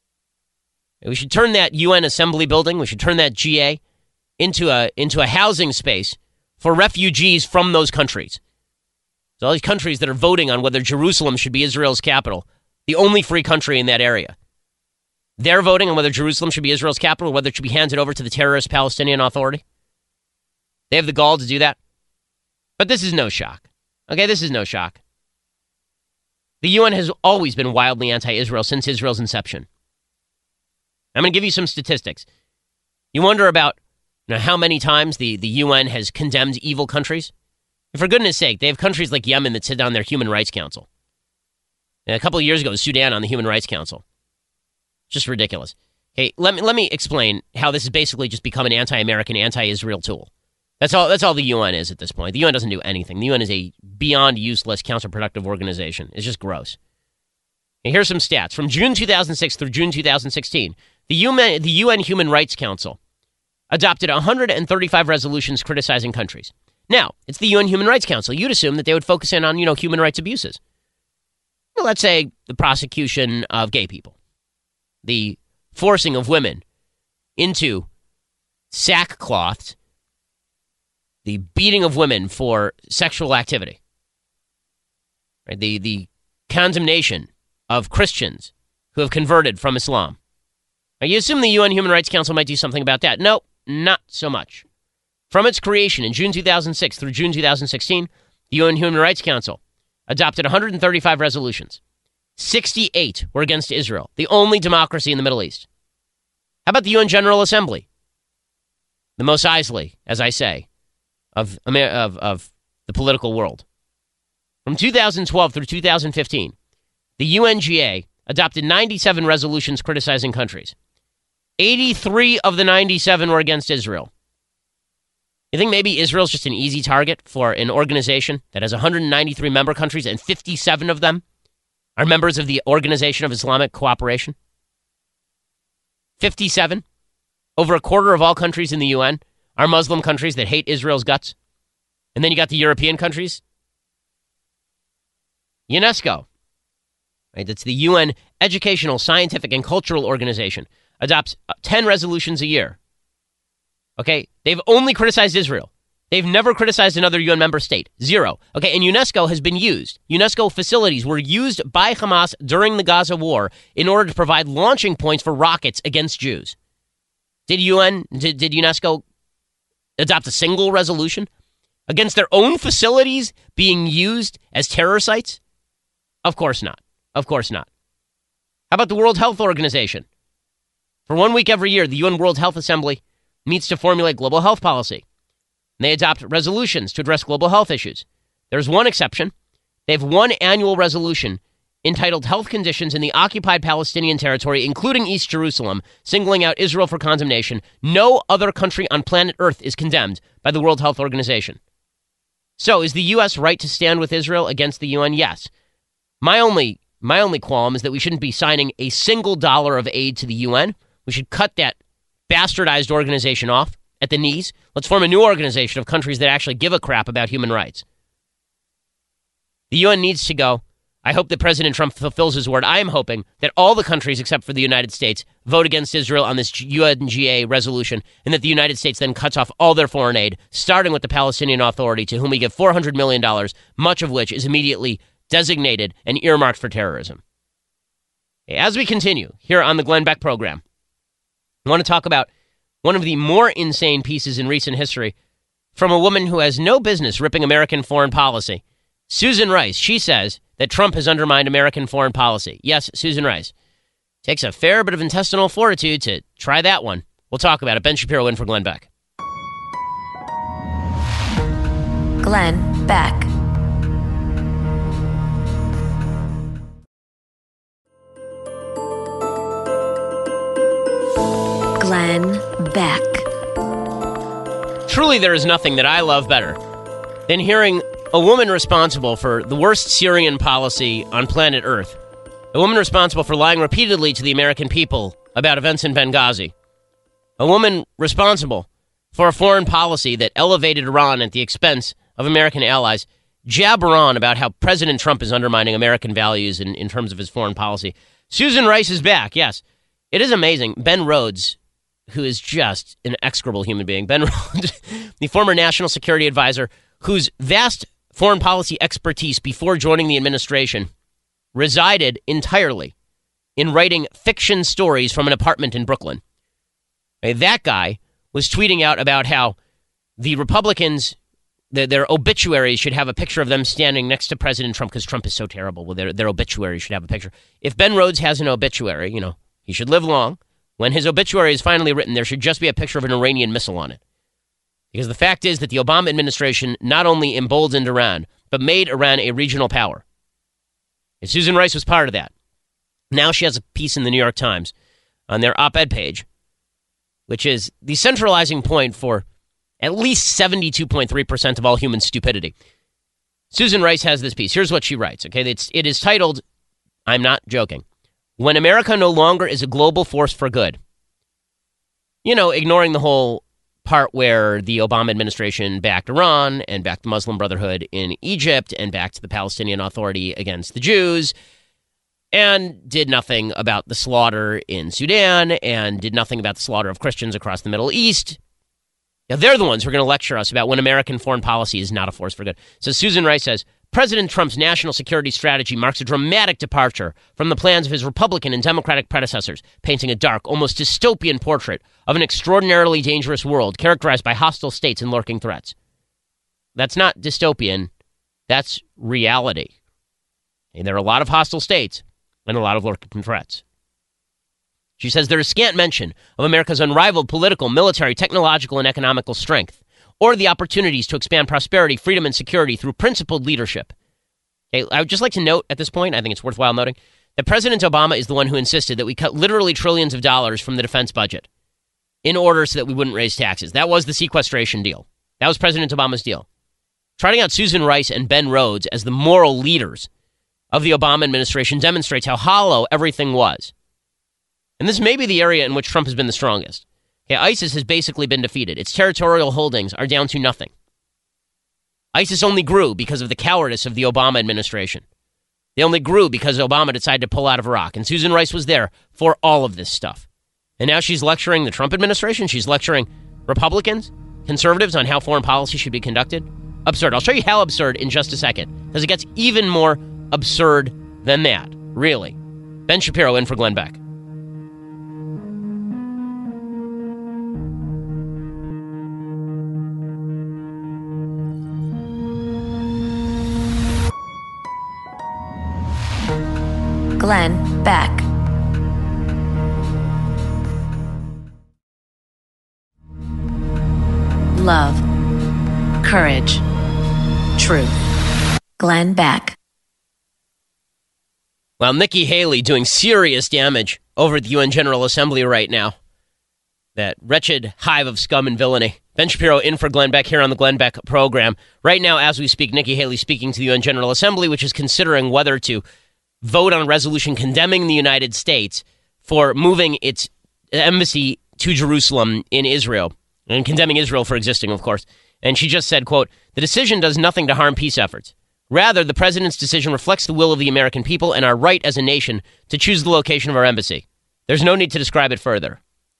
We should turn that U N assembly building, we should turn that G A into a into a housing space for refugees from those countries. So all these countries that are voting on whether Jerusalem should be Israel's capital, the only free country in that area. They're voting on whether Jerusalem should be Israel's capital, whether it should be handed over to the terrorist Palestinian Authority. They have the gall to do that. But this is no shock. Okay, this is no shock. The U N has always been wildly anti-Israel since Israel's inception. I'm going to give you some statistics. You wonder about you know, how many times the, the U N has condemned evil countries? And for goodness sake, they have countries like Yemen that sit on their Human Rights Council. And a couple of years ago, Sudan on the Human Rights Council. Just ridiculous. Hey, let me let me explain how this has basically just become an anti-American, anti-Israel tool. That's all. That's all the U N is at this point. The U N doesn't do anything. The U N is a beyond useless, counterproductive organization. It's just gross. And here's some stats from June two thousand six through June two thousand sixteen. The U N, the U N Human Rights Council adopted one hundred thirty-five resolutions criticizing countries. Now, it's the U N Human Rights Council. You'd assume that they would focus in on, you know, human rights abuses. Well, let's say the prosecution of gay people, the forcing of women into sackcloth, the beating of women for sexual activity, right? The the condemnation of Christians who have converted from Islam. Now, you assume the U N Human Rights Council might do something about that. No, not so much. From its creation in June two thousand six through June two thousand sixteen, the U N Human Rights Council adopted one hundred thirty-five resolutions. sixty-eight were against Israel, the only democracy in the Middle East. How about the U N General Assembly? The Mos Eisley, as I say, of, of, of the political world. From two thousand twelve through two thousand fifteen, the U N G A adopted ninety-seven resolutions criticizing countries. eighty-three of the ninety-seven were against Israel. You think maybe Israel's just an easy target for an organization that has one hundred ninety-three member countries and fifty-seven of them are members of the Organization of Islamic Cooperation? fifty-seven? Over a quarter of all countries in the U N are Muslim countries that hate Israel's guts. And then you got the European countries. UNESCO, right? That's the U N Educational, Scientific, and Cultural Organization, adopts ten resolutions a year. Okay, they've only criticized Israel. They've never criticized another U N member state. Zero. Okay, and UNESCO has been used. UNESCO facilities were used by Hamas during the Gaza war in order to provide launching points for rockets against Jews. Did U N, did, did UNESCO adopt a single resolution against their own facilities being used as terror sites? Of course not. Of course not. How about the World Health Organization? For one week every year, the U N World Health Assembly meets to formulate global health policy. And they adopt resolutions to address global health issues. There's one exception. They have one annual resolution entitled Health Conditions in the Occupied Palestinian Territory, including East Jerusalem, singling out Israel for condemnation. No other country on planet Earth is condemned by the World Health Organization. So, is the U S right to stand with Israel against the U N? Yes. My only, my only qualm is that we shouldn't be signing a single dollar of aid to the U N. We should cut that bastardized organization off at the knees. Let's form a new organization of countries that actually give a crap about human rights. The U N needs to go. I hope that President Trump fulfills his word. I am hoping that all the countries except for the United States vote against Israel on this U N G A resolution, and that the United States then cuts off all their foreign aid, starting with the Palestinian Authority, to whom we give four hundred million dollars, much of which is immediately designated and earmarked for terrorism. As we continue here on the Glenn Beck program, I want to talk about one of the more insane pieces in recent history from a woman who has no business ripping American foreign policy. Susan Rice, she says that Trump has undermined American foreign policy. Yes, Susan Rice. Takes a fair bit of intestinal fortitude to try that one. We'll talk about it. Ben Shapiro in for Glenn Beck. Glenn Beck. Glenn Beck. Truly, there is nothing that I love better than hearing a woman responsible for the worst Syrian policy on planet Earth, a woman responsible for lying repeatedly to the American people about events in Benghazi, a woman responsible for a foreign policy that elevated Iran at the expense of American allies, jabber on about how President Trump is undermining American values in, in terms of his foreign policy. Susan Rice is back, yes. It is amazing. Ben Rhodes, who is just an execrable human being, Ben Rhodes, the former national security advisor, whose vast foreign policy expertise before joining the administration resided entirely in writing fiction stories from an apartment in Brooklyn. That guy was tweeting out about how the Republicans, their, their obituaries should have a picture of them standing next to President Trump because Trump is so terrible. Well, their, their obituaries should have a picture. If Ben Rhodes has an obituary, you know, he should live long. When his obituary is finally written, there should just be a picture of an Iranian missile on it. Because the fact is that the Obama administration not only emboldened Iran, but made Iran a regional power. And Susan Rice was part of that. Now she has a piece in the New York Times on their op-ed page, which is the centralizing point for at least seventy-two point three percent of all human stupidity. Susan Rice has this piece. Here's what she writes. Okay, it's, it is titled, I'm not joking, When America No Longer is a Global Force for Good. You know, ignoring the whole part where the Obama administration backed Iran and backed the Muslim Brotherhood in Egypt and backed the Palestinian Authority against the Jews and did nothing about the slaughter in Sudan and did nothing about the slaughter of Christians across the Middle East. Now, they're the ones who are going to lecture us about when American foreign policy is not a force for good. So Susan Rice says, President Trump's national security strategy marks a dramatic departure from the plans of his Republican and Democratic predecessors, painting a dark, almost dystopian portrait of an extraordinarily dangerous world characterized by hostile states and lurking threats. That's not dystopian. That's reality. And there are a lot of hostile states and a lot of lurking threats. She says there is scant mention of America's unrivaled political, military, technological, and economical strength, or the opportunities to expand prosperity, freedom, and security through principled leadership. Okay, I would just like to note at this point, I think it's worthwhile noting, that President Obama is the one who insisted that we cut literally trillions of dollars from the defense budget in order so that we wouldn't raise taxes. That was the sequestration deal. That was President Obama's deal. Trotting out Susan Rice and Ben Rhodes as the moral leaders of the Obama administration demonstrates how hollow everything was. And this may be the area in which Trump has been the strongest. Okay, ISIS has basically been defeated. Its territorial holdings are down to nothing. ISIS only grew because of the cowardice of the Obama administration. They only grew because Obama decided to pull out of Iraq. And Susan Rice was there for all of this stuff. And now she's lecturing the Trump administration. She's lecturing Republicans, conservatives on how foreign policy should be conducted. Absurd. I'll show you how absurd in just a second, because it gets even more absurd than that, really. Ben Shapiro in for Glenn Beck. Glenn Beck. Love, courage, truth. Glenn Beck. Well, Nikki Haley doing serious damage over at the U N General Assembly right now. That wretched hive of scum and villainy. Ben Shapiro in for Glenn Beck here on the Glenn Beck program. Right now, as we speak, Nikki Haley speaking to the U N General Assembly, which is considering whether to vote on a resolution condemning the United States for moving its embassy to Jerusalem in Israel, and condemning Israel for existing, of course. And she just said, quote, "The decision does nothing to harm peace efforts. Rather, the president's decision reflects the will of the American people and our right as a nation to choose the location of our embassy. There's no need to describe it further."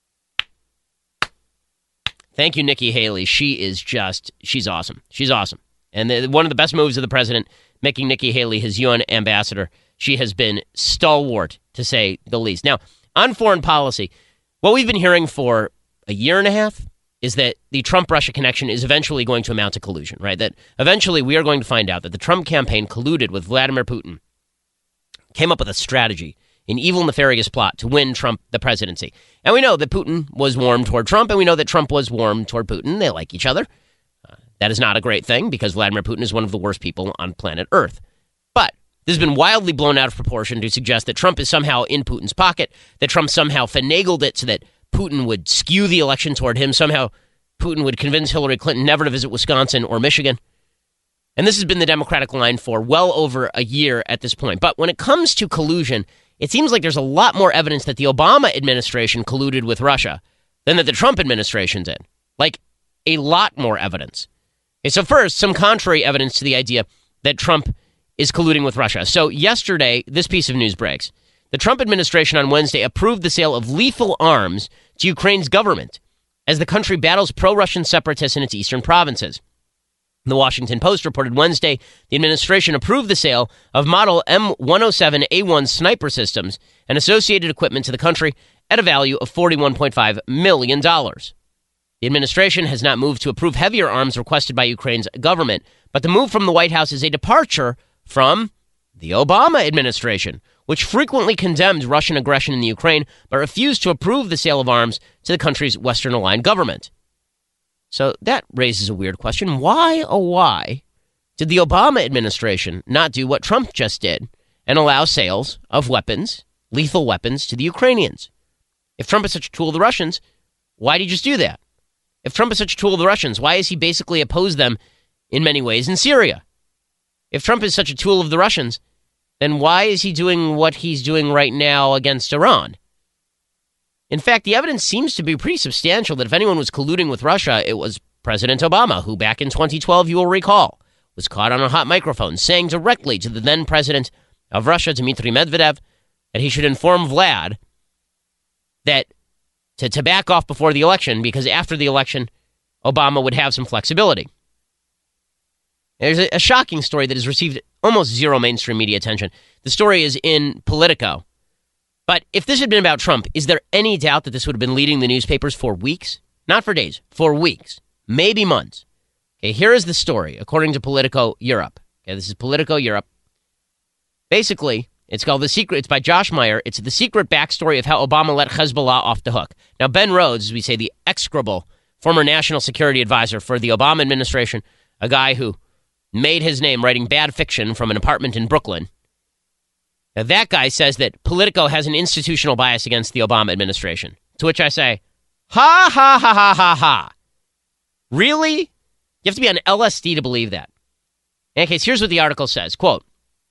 Thank you, Nikki Haley. She is just, she's awesome. She's awesome. And the, one of the best moves of the president, making Nikki Haley his U N ambassador. She has been stalwart, to say the least. Now, on foreign policy, what we've been hearing for a year and a half is that the Trump-Russia connection is eventually going to amount to collusion, right? That eventually we are going to find out that the Trump campaign colluded with Vladimir Putin, came up with a strategy, an evil, nefarious plot to win Trump the presidency. And we know that Putin was warm toward Trump, and we know that Trump was warm toward Putin. They like each other. Uh, that is not a great thing, because Vladimir Putin is one of the worst people on planet Earth. But this has been wildly blown out of proportion to suggest that Trump is somehow in Putin's pocket, that Trump somehow finagled it so that Putin would skew the election toward him. Somehow Putin would convince Hillary Clinton never to visit Wisconsin or Michigan. And this has been the Democratic line for well over a year at this point. But when it comes to collusion, it seems like there's a lot more evidence that the Obama administration colluded with Russia than that the Trump administration did. Like, a lot more evidence. Okay, so first, some contrary evidence to the idea that Trump is colluding with Russia. So yesterday, this piece of news breaks. The Trump administration on Wednesday approved the sale of lethal arms to Ukraine's government as the country battles pro-Russian separatists in its eastern provinces. The Washington Post reported Wednesday the administration approved the sale of model M one oh seven A one sniper systems and associated equipment to the country at a value of forty-one point five million dollars. The administration has not moved to approve heavier arms requested by Ukraine's government, but the move from the White House is a departure from the Obama administration, which frequently condemned Russian aggression in the Ukraine, but refused to approve the sale of arms to the country's Western-aligned government. So that raises a weird question. Why, oh why, did the Obama administration not do what Trump just did and allow sales of weapons, lethal weapons, to the Ukrainians? If Trump is such a tool of the Russians, why did he just do that? If Trump is such a tool of the Russians, why has he basically opposed them in many ways in Syria? If Trump is such a tool of the Russians, then why is he doing what he's doing right now against Iran? In fact, the evidence seems to be pretty substantial that if anyone was colluding with Russia, it was President Obama, who back in twenty twelve, you will recall, was caught on a hot microphone saying directly to the then president of Russia, Dmitry Medvedev, that he should inform Vlad that to, to back off before the election, because after the election, Obama would have some flexibility. There's a, a shocking story that has received almost zero mainstream media attention. The story is in Politico. But if this had been about Trump, is there any doubt that this would have been leading the newspapers for weeks? Not for days, for weeks, maybe months. Okay, here is the story, according to Politico Europe. Okay, this is Politico Europe. Basically, it's called The Secret. It's by Josh Meyer. It's the secret backstory of how Obama let Hezbollah off the hook. Now, Ben Rhodes, as we say, the execrable former national security advisor for the Obama administration, a guy who made his name writing bad fiction from an apartment in Brooklyn. Now, that guy says that Politico has an institutional bias against the Obama administration. To which I say, ha, ha, ha, ha, ha, ha. Really? You have to be on L S D to believe that. In any case, here's what the article says. Quote,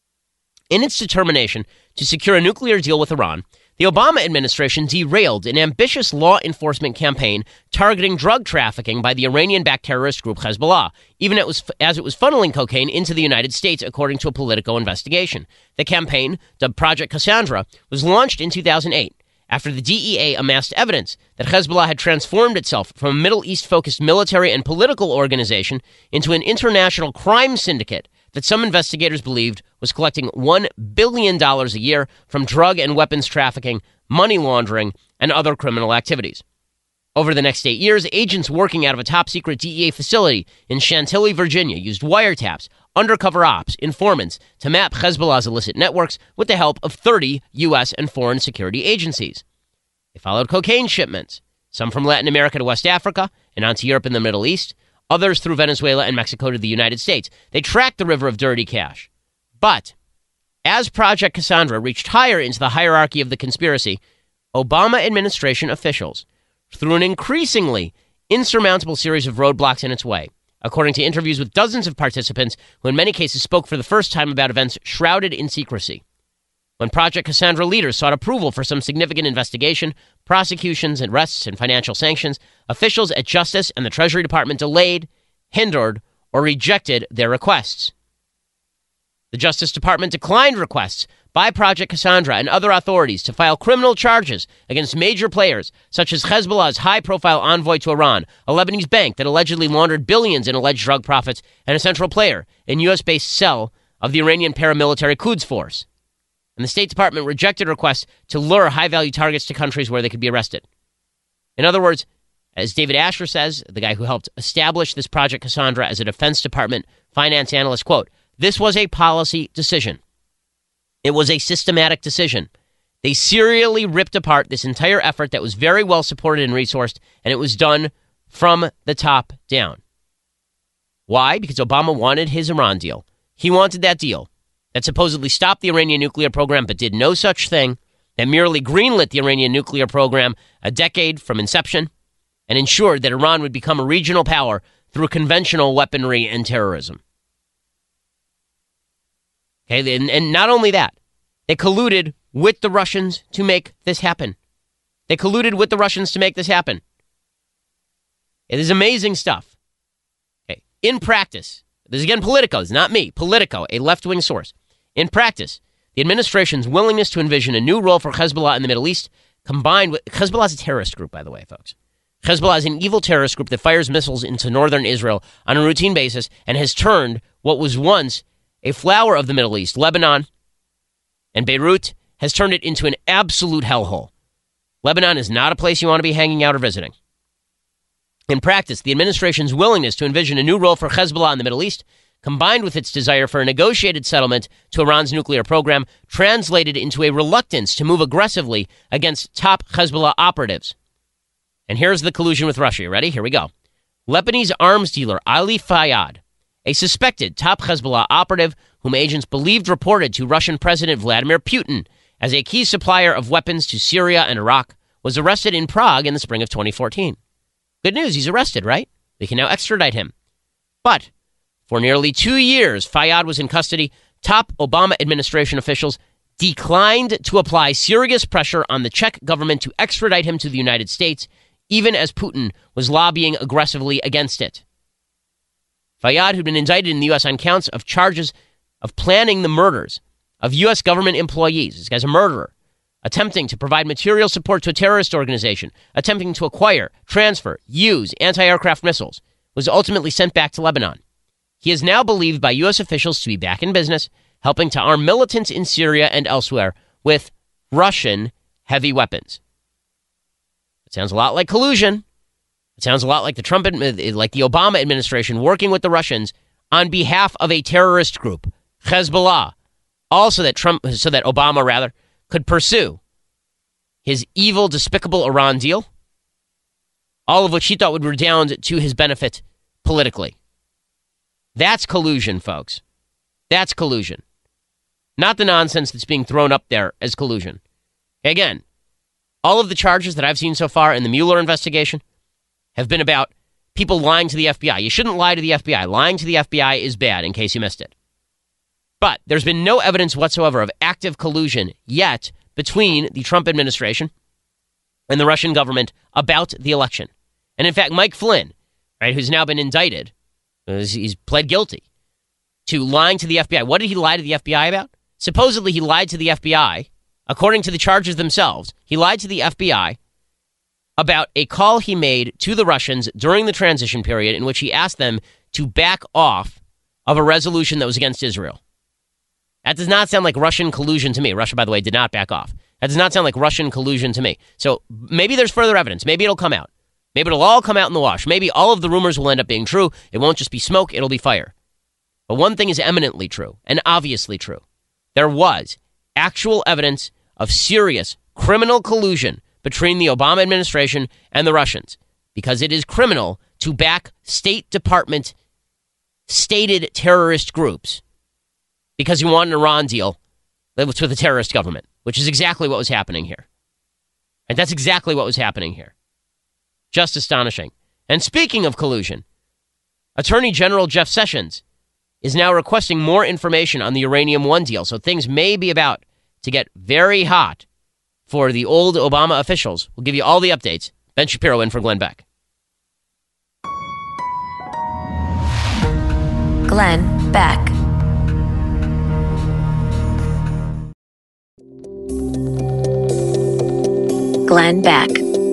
in its determination to secure a nuclear deal with Iran, the Obama administration derailed an ambitious law enforcement campaign targeting drug trafficking by the Iranian-backed terrorist group Hezbollah, even as it, was, as it was funneling cocaine into the United States, according to a Politico investigation. The campaign, dubbed Project Cassandra, was launched in two thousand eight after the D E A amassed evidence that Hezbollah had transformed itself from a Middle East-focused military and political organization into an international crime syndicate that some investigators believed was collecting one billion dollars a year from drug and weapons trafficking, money laundering, and other criminal activities. Over the next eight years, agents working out of a top-secret D E A facility in Chantilly, Virginia, used wiretaps, undercover ops, informants to map Hezbollah's illicit networks with the help of thirty U S and foreign security agencies. They followed cocaine shipments, some from Latin America to West Africa and on to Europe and the Middle East, others through Venezuela and Mexico to the United States. They tracked the river of dirty cash. But as Project Cassandra reached higher into the hierarchy of the conspiracy, Obama administration officials threw an increasingly insurmountable series of roadblocks in its way, according to interviews with dozens of participants who in many cases spoke for the first time about events shrouded in secrecy. When Project Cassandra leaders sought approval for some significant investigation, prosecutions, arrests, and financial sanctions, officials at Justice and the Treasury Department delayed, hindered, or rejected their requests. The Justice Department declined requests by Project Cassandra and other authorities to file criminal charges against major players such as Hezbollah's high-profile envoy to Iran, a Lebanese bank that allegedly laundered billions in alleged drug profits, and a central player in U S-based cell of the Iranian paramilitary Quds Force. And the State Department rejected requests to lure high-value targets to countries where they could be arrested. In other words, as David Asher says, the guy who helped establish this Project Cassandra as a Defense Department finance analyst, quote, this was a policy decision. It was a systematic decision. They serially ripped apart this entire effort that was very well supported and resourced, and it was done from the top down. Why? Because Obama wanted his Iran deal. He wanted that deal that supposedly stopped the Iranian nuclear program but did no such thing, that merely greenlit the Iranian nuclear program a decade from inception, and ensured that Iran would become a regional power through conventional weaponry and terrorism. Okay, and, and not only that, they colluded with the Russians to make this happen. They colluded with the Russians to make this happen. It is amazing stuff. Okay, in practice, this is again Politico, it's not me, Politico, a left-wing source. In practice, the administration's willingness to envision a new role for Hezbollah in the Middle East, combined with... Hezbollah is a terrorist group, by the way, folks. Hezbollah is an evil terrorist group that fires missiles into northern Israel on a routine basis and has turned what was once a flower of the Middle East, Lebanon and Beirut, has turned it into an absolute hellhole. Lebanon is not a place you want to be hanging out or visiting. In practice, the administration's willingness to envision a new role for Hezbollah in the Middle East, combined with its desire for a negotiated settlement to Iran's nuclear program, translated into a reluctance to move aggressively against top Hezbollah operatives. And here's the collusion with Russia. You ready? Here we go. Lebanese arms dealer Ali Fayyad, a suspected top Hezbollah operative whom agents believed reported to Russian President Vladimir Putin as a key supplier of weapons to Syria and Iraq, was arrested in Prague in the spring of twenty fourteen. Good news, he's arrested, right? They can now extradite him. But for nearly two years, Fayyad was in custody. Top Obama administration officials declined to apply serious pressure on the Czech government to extradite him to the United States, even as Putin was lobbying aggressively against it. Fayyad, who'd been indicted in the U S on counts of charges of planning the murders of U S government employees. This guy's a murderer. Attempting to provide material support to a terrorist organization, attempting to acquire, transfer, use anti-aircraft missiles, was ultimately sent back to Lebanon. He is now believed by U S officials to be back in business, helping to arm militants in Syria and elsewhere with Russian heavy weapons. It sounds a lot like collusion. It sounds a lot like the Trump, like the Obama administration working with the Russians on behalf of a terrorist group, Hezbollah, also that Trump, so that Obama rather could pursue his evil, despicable Iran deal, all of which he thought would redound to his benefit politically. That's collusion, folks. That's collusion. Not the nonsense that's being thrown up there as collusion. Again, all of the charges that I've seen so far in the Mueller investigation have been about people lying to the F B I. You shouldn't lie to the F B I. Lying to the F B I is bad, in case you missed it. But there's been no evidence whatsoever of active collusion yet between the Trump administration and the Russian government about the election. And in fact, Mike Flynn, right, who's now been indicted, he's pled guilty to lying to the F B I. What did he lie to the F B I about? Supposedly, he lied to the F B I, according to the charges themselves. He lied to the F B I about a call he made to the Russians during the transition period in which he asked them to back off of a resolution that was against Israel. That does not sound like Russian collusion to me. Russia, by the way, did not back off. That does not sound like Russian collusion to me. So maybe there's further evidence. Maybe it'll come out. Maybe it'll all come out in the wash. Maybe all of the rumors will end up being true. It won't just be smoke. It'll be fire. But one thing is eminently true and obviously true. There was actual evidence of serious criminal collusion between the Obama administration and the Russians, because it is criminal to back State Department stated terrorist groups because you want an Iran deal with a terrorist government, which is exactly what was happening here. And that's exactly what was happening here. Just astonishing. And speaking of collusion, Attorney General Jeff Sessions is now requesting more information on the Uranium One deal. So things may be about to get very hot for the old Obama officials. We'll give you all the updates. Ben Shapiro in for Glenn Beck. Glenn Beck. Glenn Beck.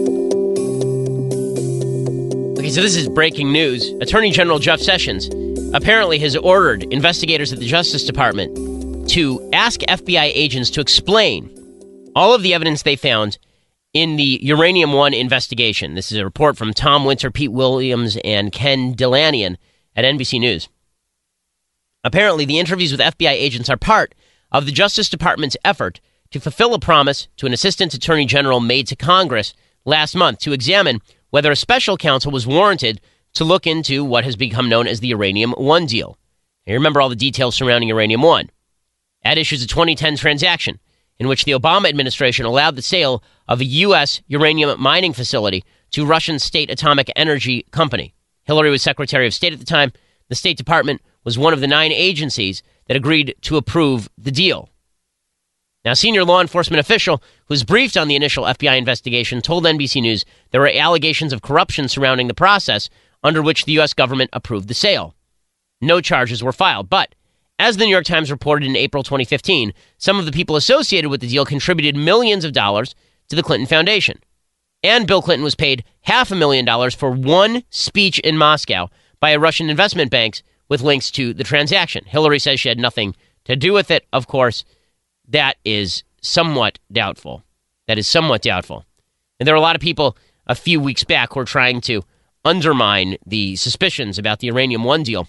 Okay, so this is breaking news. Attorney General Jeff Sessions apparently has ordered investigators at the Justice Department to ask F B I agents to explain all of the evidence they found in the Uranium One investigation. This is a report from Tom Winter, Pete Williams, and Ken Dilanian at N B C News. Apparently, the interviews with F B I agents are part of the Justice Department's effort to fulfill a promise to an assistant attorney general made to Congress last month to examine whether a special counsel was warranted to look into what has become known as the Uranium One deal. You remember all the details surrounding Uranium One. At issue is a twenty ten transaction in which the Obama administration allowed the sale of a U S uranium mining facility to Russian State Atomic Energy Company. Hillary was Secretary of State at the time. The State Department was one of the nine agencies that agreed to approve the deal. Now, a senior law enforcement official who was briefed on the initial F B I investigation told N B C News there were allegations of corruption surrounding the process under which the U S government approved the sale. No charges were filed, but as the New York Times reported in April twenty fifteen, some of the people associated with the deal contributed millions of dollars to the Clinton Foundation. And Bill Clinton was paid half a million dollars for one speech in Moscow by a Russian investment bank with links to the transaction. Hillary says she had nothing to do with it. Of course, that is somewhat doubtful. That is somewhat doubtful. And there are a lot of people a few weeks back who were trying to undermine the suspicions about the Uranium One deal.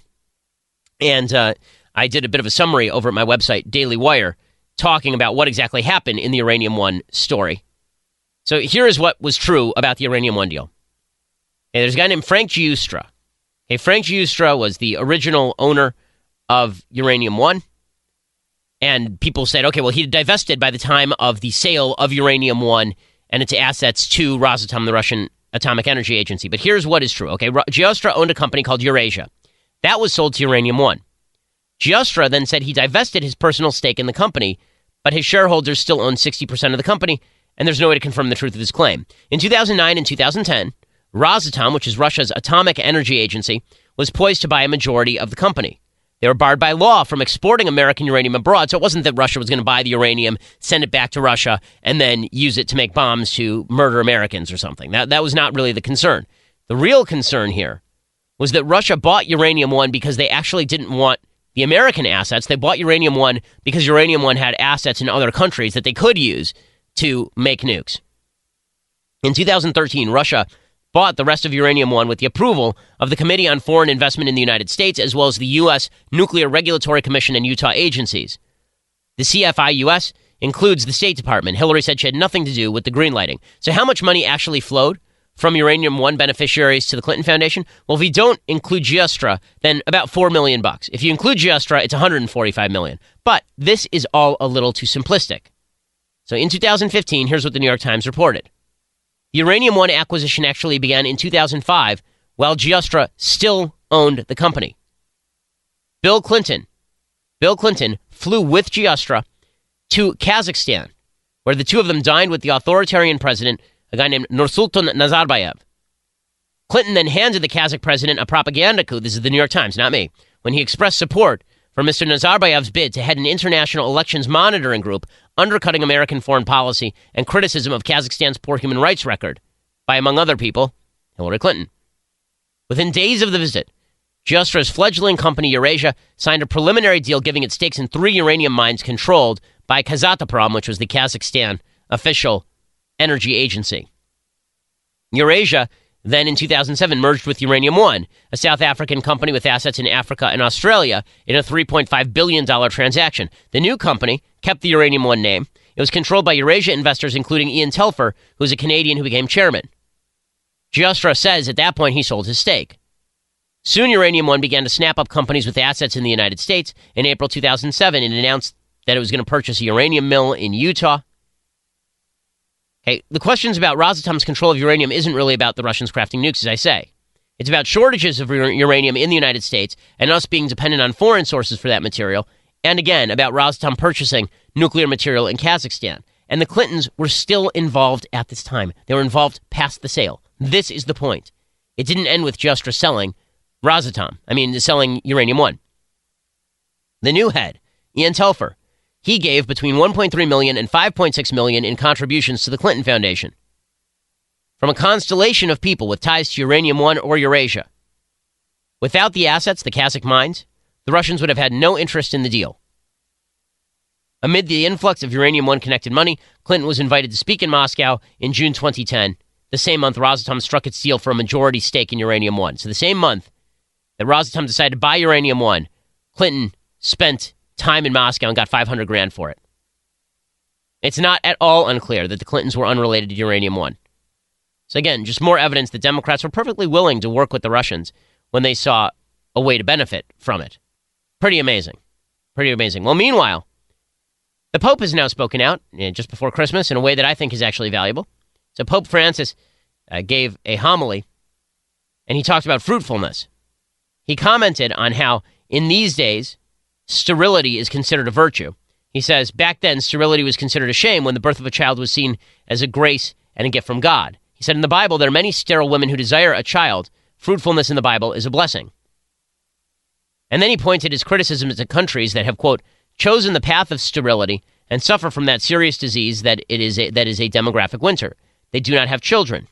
And uh, I did a bit of a summary over at my website, Daily Wire, talking about what exactly happened in the Uranium One story. So here is what was true about the Uranium One deal. Okay, there's a guy named Frank Giustra. Okay, Frank Giustra was the original owner of Uranium One. And people said, okay, well, he divested by the time of the sale of Uranium One and its assets to Rosatom, the Russian Atomic Energy Agency. But here's what is true. Okay, Giustra owned a company called Eurasia. That was sold to Uranium One. Giustra then said he divested his personal stake in the company, but his shareholders still own sixty percent of the company, and there's no way to confirm the truth of his claim. In two thousand nine and two thousand ten, Rosatom, which is Russia's atomic energy agency, was poised to buy a majority of the company. They were barred by law from exporting American uranium abroad, so it wasn't that Russia was going to buy the uranium, send it back to Russia, and then use it to make bombs to murder Americans or something. That, that was not really the concern. The real concern here was that Russia bought Uranium One because they actually didn't want the American assets. They bought Uranium One because Uranium One had assets in other countries that they could use to make nukes. In two thousand thirteen, Russia bought the rest of Uranium One with the approval of the Committee on Foreign Investment in the United States, as well as the U S Nuclear Regulatory Commission and Utah agencies. The C F I U S includes the State Department. Hillary said she had nothing to do with the greenlighting. So how much money actually flowed from Uranium One beneficiaries to the Clinton Foundation? Well, if you don't include Giustra, then about four million bucks. If you include Giustra, it's one hundred forty-five million. But this is all a little too simplistic. So in two thousand fifteen, here's what the New York Times reported. The Uranium One acquisition actually began in two thousand five while Giostra still owned the company. Bill Clinton, Bill Clinton flew with Giostra to Kazakhstan, where the two of them dined with the authoritarian president, a guy named Nursultan Nazarbayev. Clinton then handed the Kazakh president a propaganda coup, this is the New York Times, not me, when he expressed support for Mister Nazarbayev's bid to head an international elections monitoring group undercutting American foreign policy and criticism of Kazakhstan's poor human rights record by, among other people, Hillary Clinton. Within days of the visit, Giostra's fledgling company Eurasia signed a preliminary deal giving it stakes in three uranium mines controlled by Kazatomprom, which was the Kazakhstan official energy agency. Eurasia then in two thousand seven merged with Uranium One, a South African company with assets in Africa and Australia, in a three point five billion dollars transaction. The new company kept the Uranium One name. It was controlled by Eurasia investors, including Ian Telfer, who was a Canadian who became chairman. Giostra says at that point he sold his stake. Soon Uranium One began to snap up companies with assets in the United States. In April two thousand seven, it announced that it was going to purchase a uranium mill in Utah. Hey, the questions about Rosatom's control of uranium isn't really about the Russians crafting nukes, as I say. It's about shortages of uranium in the United States and us being dependent on foreign sources for that material, and again, about Rosatom purchasing nuclear material in Kazakhstan. And the Clintons were still involved at this time. They were involved past the sale. This is the point. It didn't end with Giostra selling Rosatom. I mean, selling Uranium One. The new head, Ian Telfer, he gave between one point three million dollars and five point six million dollars in contributions to the Clinton Foundation. From a constellation of people with ties to Uranium One or Eurasia. Without the assets, the Kazakh mines, the Russians would have had no interest in the deal. Amid the influx of Uranium One connected money, Clinton was invited to speak in Moscow in June twenty ten, the same month Rosatom struck its deal for a majority stake in Uranium One. So the same month that Rosatom decided to buy Uranium One, Clinton spent time in Moscow and got five hundred grand for it. It's not at all unclear that the Clintons were unrelated to Uranium One. So again, just more evidence that Democrats were perfectly willing to work with the Russians when they saw a way to benefit from it. Pretty amazing. Pretty amazing. Well, meanwhile, the Pope has now spoken out uh, just before Christmas in a way that I think is actually valuable. So Pope Francis uh, gave a homily, and he talked about fruitfulness. He commented on how, in these days, sterility is considered a virtue. He says, back then, sterility was considered a shame when the birth of a child was seen as a grace and a gift from God. He said, in the Bible, there are many sterile women who desire a child. Fruitfulness in the Bible is a blessing. And then he pointed his criticisms at countries that have, quote, chosen the path of sterility and suffer from that serious disease that it is a, that is a demographic winter. They do not have children.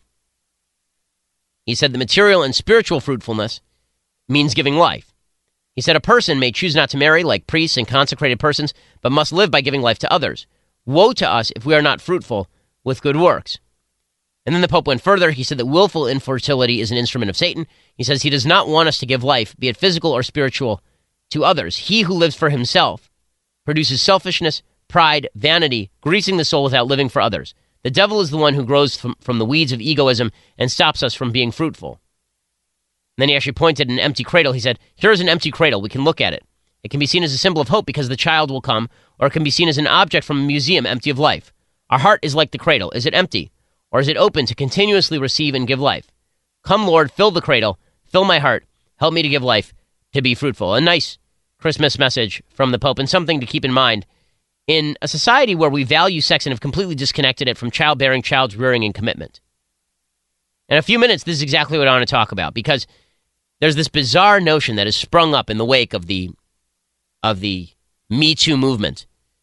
He said the material and spiritual fruitfulness means giving life. He said a person may choose not to marry like priests and consecrated persons, but must live by giving life to others. Woe to us if we are not fruitful with good works. And then the Pope went further. He said that willful infertility is an instrument of Satan. He says he does not want us to give life, be it physical or spiritual, to others. He who lives for himself produces selfishness, pride, vanity, greasing the soul without living for others. The devil is the one who grows from, from the weeds of egoism and stops us from being fruitful. And then he actually pointed at an empty cradle. He said, here is an empty cradle. We can look at it. It can be seen as a symbol of hope because the child will come, or it can be seen as an object from a museum empty of life. Our heart is like the cradle. Is it empty? Or is it open to continuously receive and give life? Come, Lord, fill the cradle, fill my heart, help me to give life, to be fruitful. A nice Christmas message from the Pope, and something to keep in mind in a society where we value sex and have completely disconnected it from childbearing, child rearing, and commitment. In a few minutes, this is exactly what I want to talk about, because there's this bizarre notion that has sprung up in the wake of the of the Me Too movement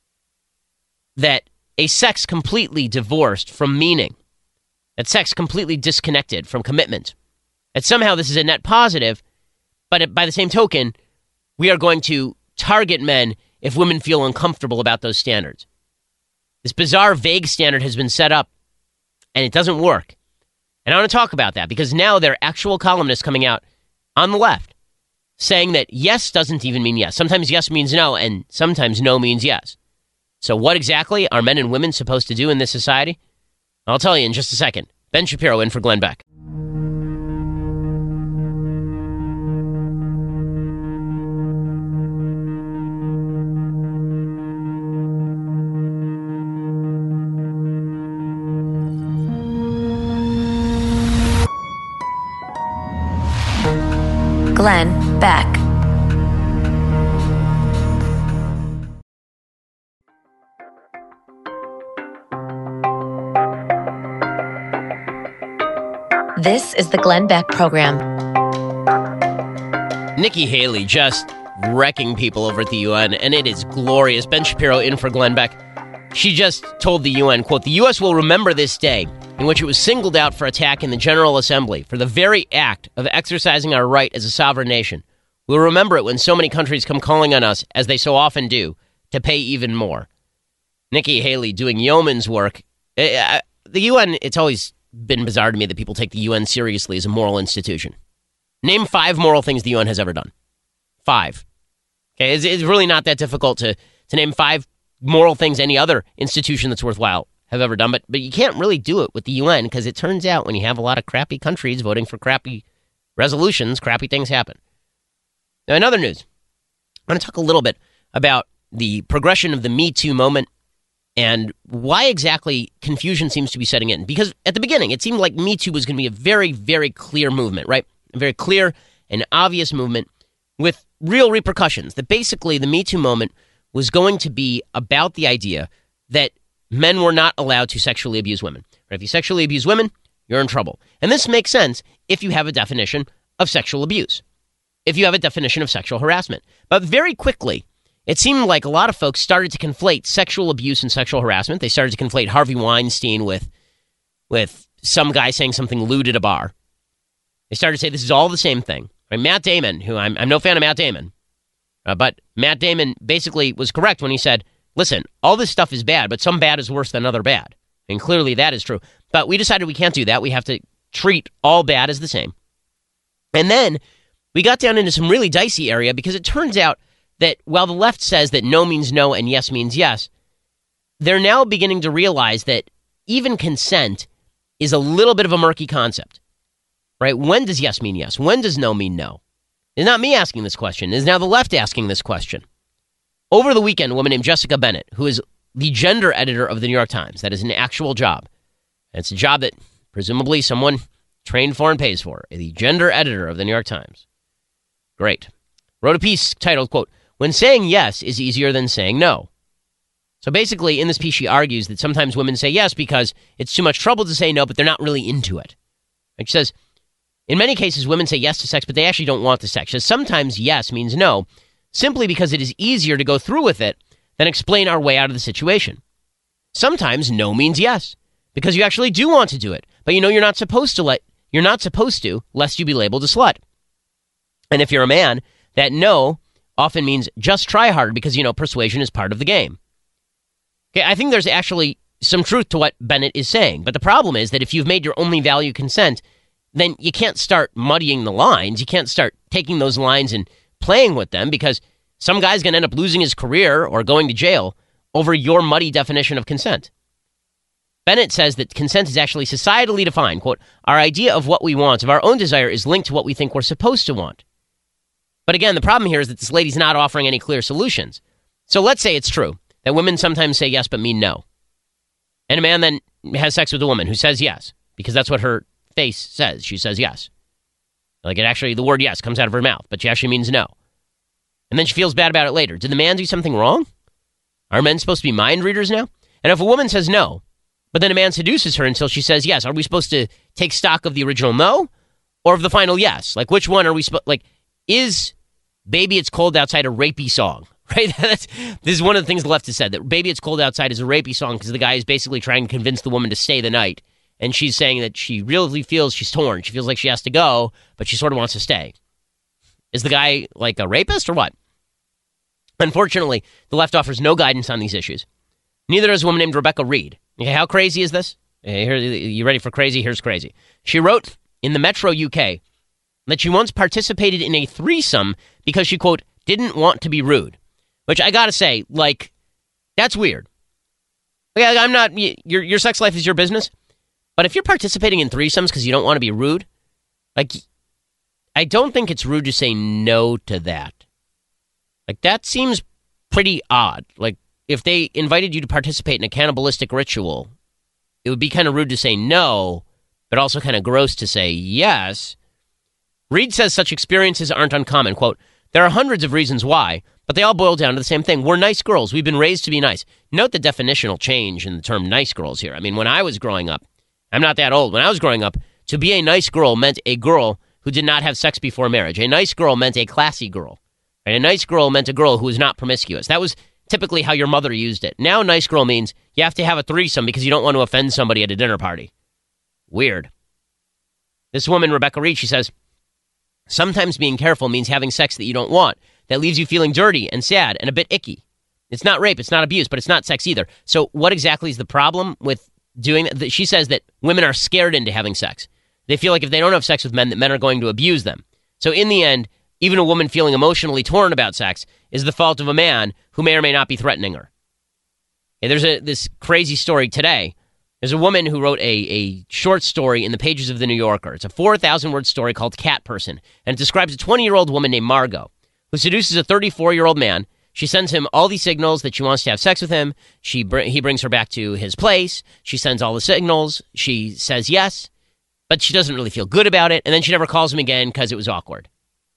that a sex completely divorced from meaning, that sex completely disconnected from commitment, that somehow this is a net positive, but by the same token, we are going to target men if women feel uncomfortable about those standards. This bizarre, vague standard has been set up, and it doesn't work. And I want to talk about that, because now there are actual columnists coming out on the left saying that yes doesn't even mean yes. Sometimes yes means no, and sometimes no means yes. So what exactly are men and women supposed to do in this society? I'll tell you in just a second. Ben Shapiro in for Glenn Beck. Glenn Beck. This is the Glenn Beck Program. Nikki Haley just wrecking people over at the U N, and it is glorious. Ben Shapiro in for Glenn Beck. She just told the U N, quote, "The U S will remember this day in which it was singled out for attack in the General Assembly for the very act of exercising our right as a sovereign nation. We'll remember it when so many countries come calling on us, as they so often do, to pay even more." Nikki Haley doing yeoman's work. The U N, it's always been bizarre to me that people take the U N seriously as a moral institution. Name five moral things the U N has ever done. Five. Okay, it's, it's really not that difficult to, to name five moral things any other institution that's worthwhile have ever done, but but you can't really do it with the U N, because it turns out when you have a lot of crappy countries voting for crappy resolutions, crappy things happen. Now, in other news, I want to talk a little bit about the progression of the Me Too moment and why exactly confusion seems to be setting in. Because at the beginning, it seemed like Me Too was going to be a very, very clear movement, right? A very clear and obvious movement with real repercussions. That basically the Me Too moment was going to be about the idea that men were not allowed to sexually abuse women. Right? If you sexually abuse women, you're in trouble. And this makes sense if you have a definition of sexual abuse, if you have a definition of sexual harassment. But very quickly, it seemed like a lot of folks started to conflate sexual abuse and sexual harassment. They started to conflate Harvey Weinstein with, with some guy saying something lewd at a bar. They started to say this is all the same thing. Right? Matt Damon, who I'm, I'm no fan of Matt Damon, uh, but Matt Damon basically was correct when he said, listen, all this stuff is bad, but some bad is worse than other bad. And clearly that is true. But we decided we can't do that. We have to treat all bad as the same. And then we got down into some really dicey area, because it turns out that while the left says that no means no and yes means yes, they're now beginning to realize that even consent is a little bit of a murky concept, right? When does yes mean yes? When does no mean no? It's not me asking this question. It's now the left asking this question. Over the weekend, a woman named Jessica Bennett, who is the gender editor of the New York Times, that is an actual job. And it's a job that presumably someone trained for and pays for, the gender editor of the New York Times. Great. Wrote a piece titled, quote, "When saying yes is easier than saying no." So basically, in this piece, she argues that sometimes women say yes because it's too much trouble to say no, but they're not really into it. And she says, in many cases, women say yes to sex, but they actually don't want the sex. She says, sometimes yes means no, simply because it is easier to go through with it than explain our way out of the situation. Sometimes no means yes, because you actually do want to do it, but you know you're not supposed to let, you're not supposed to, lest you be labeled a slut. And if you're a man, that no often means just try harder, because, you know, persuasion is part of the game. Okay, I think there's actually some truth to what Bennett is saying, but the problem is that if you've made your only value consent, then you can't start muddying the lines. You can't start taking those lines and playing with them, because some guy's going to end up losing his career or going to jail over your muddy definition of consent. Bennett says that consent is actually societally defined. Quote, "Our idea of what we want, of our own desire, is linked to what we think we're supposed to want." But again, the problem here is that this lady's not offering any clear solutions. So let's say it's true that women sometimes say yes but mean no. And a man then has sex with a woman who says yes, because that's what her face says. She says yes. Like, it actually, the word yes comes out of her mouth, but she actually means no. And then she feels bad about it later. Did the man do something wrong? Are men supposed to be mind readers now? And if a woman says no, but then a man seduces her until she says yes, are we supposed to take stock of the original no or of the final yes? Like, which one are we supposed, like, is Baby It's Cold Outside a rapey song, right? That's, this is one of the things the left has said, that Baby It's Cold Outside is a rapey song because the guy is basically trying to convince the woman to stay the night. And she's saying that she really feels she's torn. She feels like she has to go, but she sort of wants to stay. Is the guy like a rapist or what? Unfortunately, the left offers no guidance on these issues. Neither does a woman named Rebecca Reed. Okay, how crazy is this? Here, you ready for crazy? Here's crazy. She wrote in the Metro U K that she once participated in a threesome because she, quote, didn't want to be rude. Which I gotta say, like, that's weird. Like, I'm not, your your sex life is your business. But if you're participating in threesomes because you don't want to be rude, like, I don't think it's rude to say no to that. Like, that seems pretty odd. Like, if they invited you to participate in a cannibalistic ritual, it would be kind of rude to say no, but also kind of gross to say yes. Reed says such experiences aren't uncommon. Quote, there are hundreds of reasons why, but they all boil down to the same thing. We're nice girls. We've been raised to be nice. Note the definitional change in the term nice girls here. I mean, when I was growing up, I'm not that old. When I was growing up, to be a nice girl meant a girl who did not have sex before marriage. A nice girl meant a classy girl. Right? A nice girl meant a girl who was not promiscuous. That was typically how your mother used it. Now nice girl means you have to have a threesome because you don't want to offend somebody at a dinner party. Weird. This woman, Rebecca Reed, she says, sometimes being careful means having sex that you don't want. That leaves you feeling dirty and sad and a bit icky. It's not rape, it's not abuse, but it's not sex either. So what exactly is the problem with doing that? She says that women are scared into having sex. They feel like if they don't have sex with men, that men are going to abuse them. So in the end, even a woman feeling emotionally torn about sex is the fault of a man who may or may not be threatening her. And there's a this crazy story today. There's a woman who wrote a, a short story in the pages of The New Yorker. It's a four thousand word story called Cat Person, and it describes a twenty-year-old woman named Margot who seduces a thirty-four-year-old man. She sends him all these signals that she wants to have sex with him. She br- He brings her back to his place. She sends all the signals. She says yes, but she doesn't really feel good about it, and then she never calls him again because it was awkward.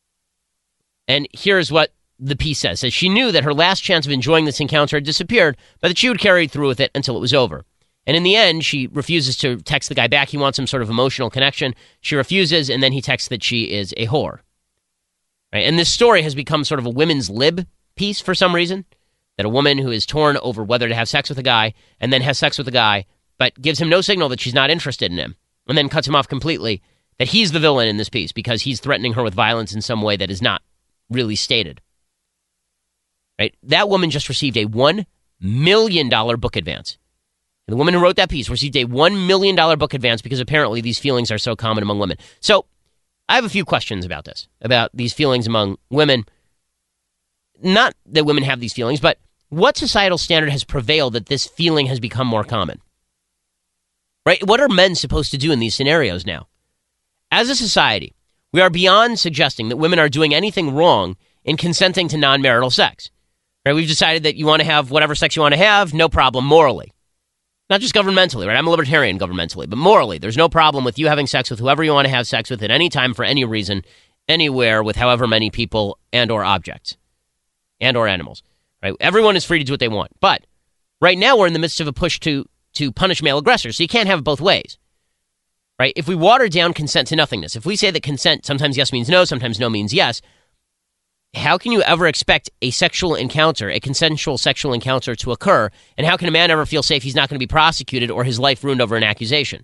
And here's what the piece says. It says she knew that her last chance of enjoying this encounter had disappeared, but that she would carry through with it until it was over. And in the end, she refuses to text the guy back. He wants some sort of emotional connection. She refuses, and then he texts that she is a whore. Right? And this story has become sort of a women's lib piece for some reason, that a woman who is torn over whether to have sex with a guy and then has sex with a guy, but gives him no signal that she's not interested in him, and then cuts him off completely, that he's the villain in this piece because he's threatening her with violence in some way that is not really stated. Right? That woman just received a one million dollars book advance. And the woman who wrote that piece received a one million dollars book advance because apparently these feelings are so common among women. So I have a few questions about this, about these feelings among women. Not that women have these feelings, but what societal standard has prevailed that this feeling has become more common? Right? What are men supposed to do in these scenarios now? As a society, we are beyond suggesting that women are doing anything wrong in consenting to non-marital sex. Right? We've decided that you want to have whatever sex you want to have, no problem morally. Not just governmentally, right? I'm a libertarian governmentally, but morally, there's no problem with you having sex with whoever you want to have sex with at any time for any reason, anywhere with however many people and or objects and or animals. Right? Everyone is free to do what they want. But right now we're in the midst of a push to to punish male aggressors, so you can't have it both ways. Right? If we water down consent to nothingness, if we say that consent, sometimes yes means no, sometimes no means yes, how can you ever expect a sexual encounter, a consensual sexual encounter to occur? And how can a man ever feel safe he's not going to be prosecuted or his life ruined over an accusation?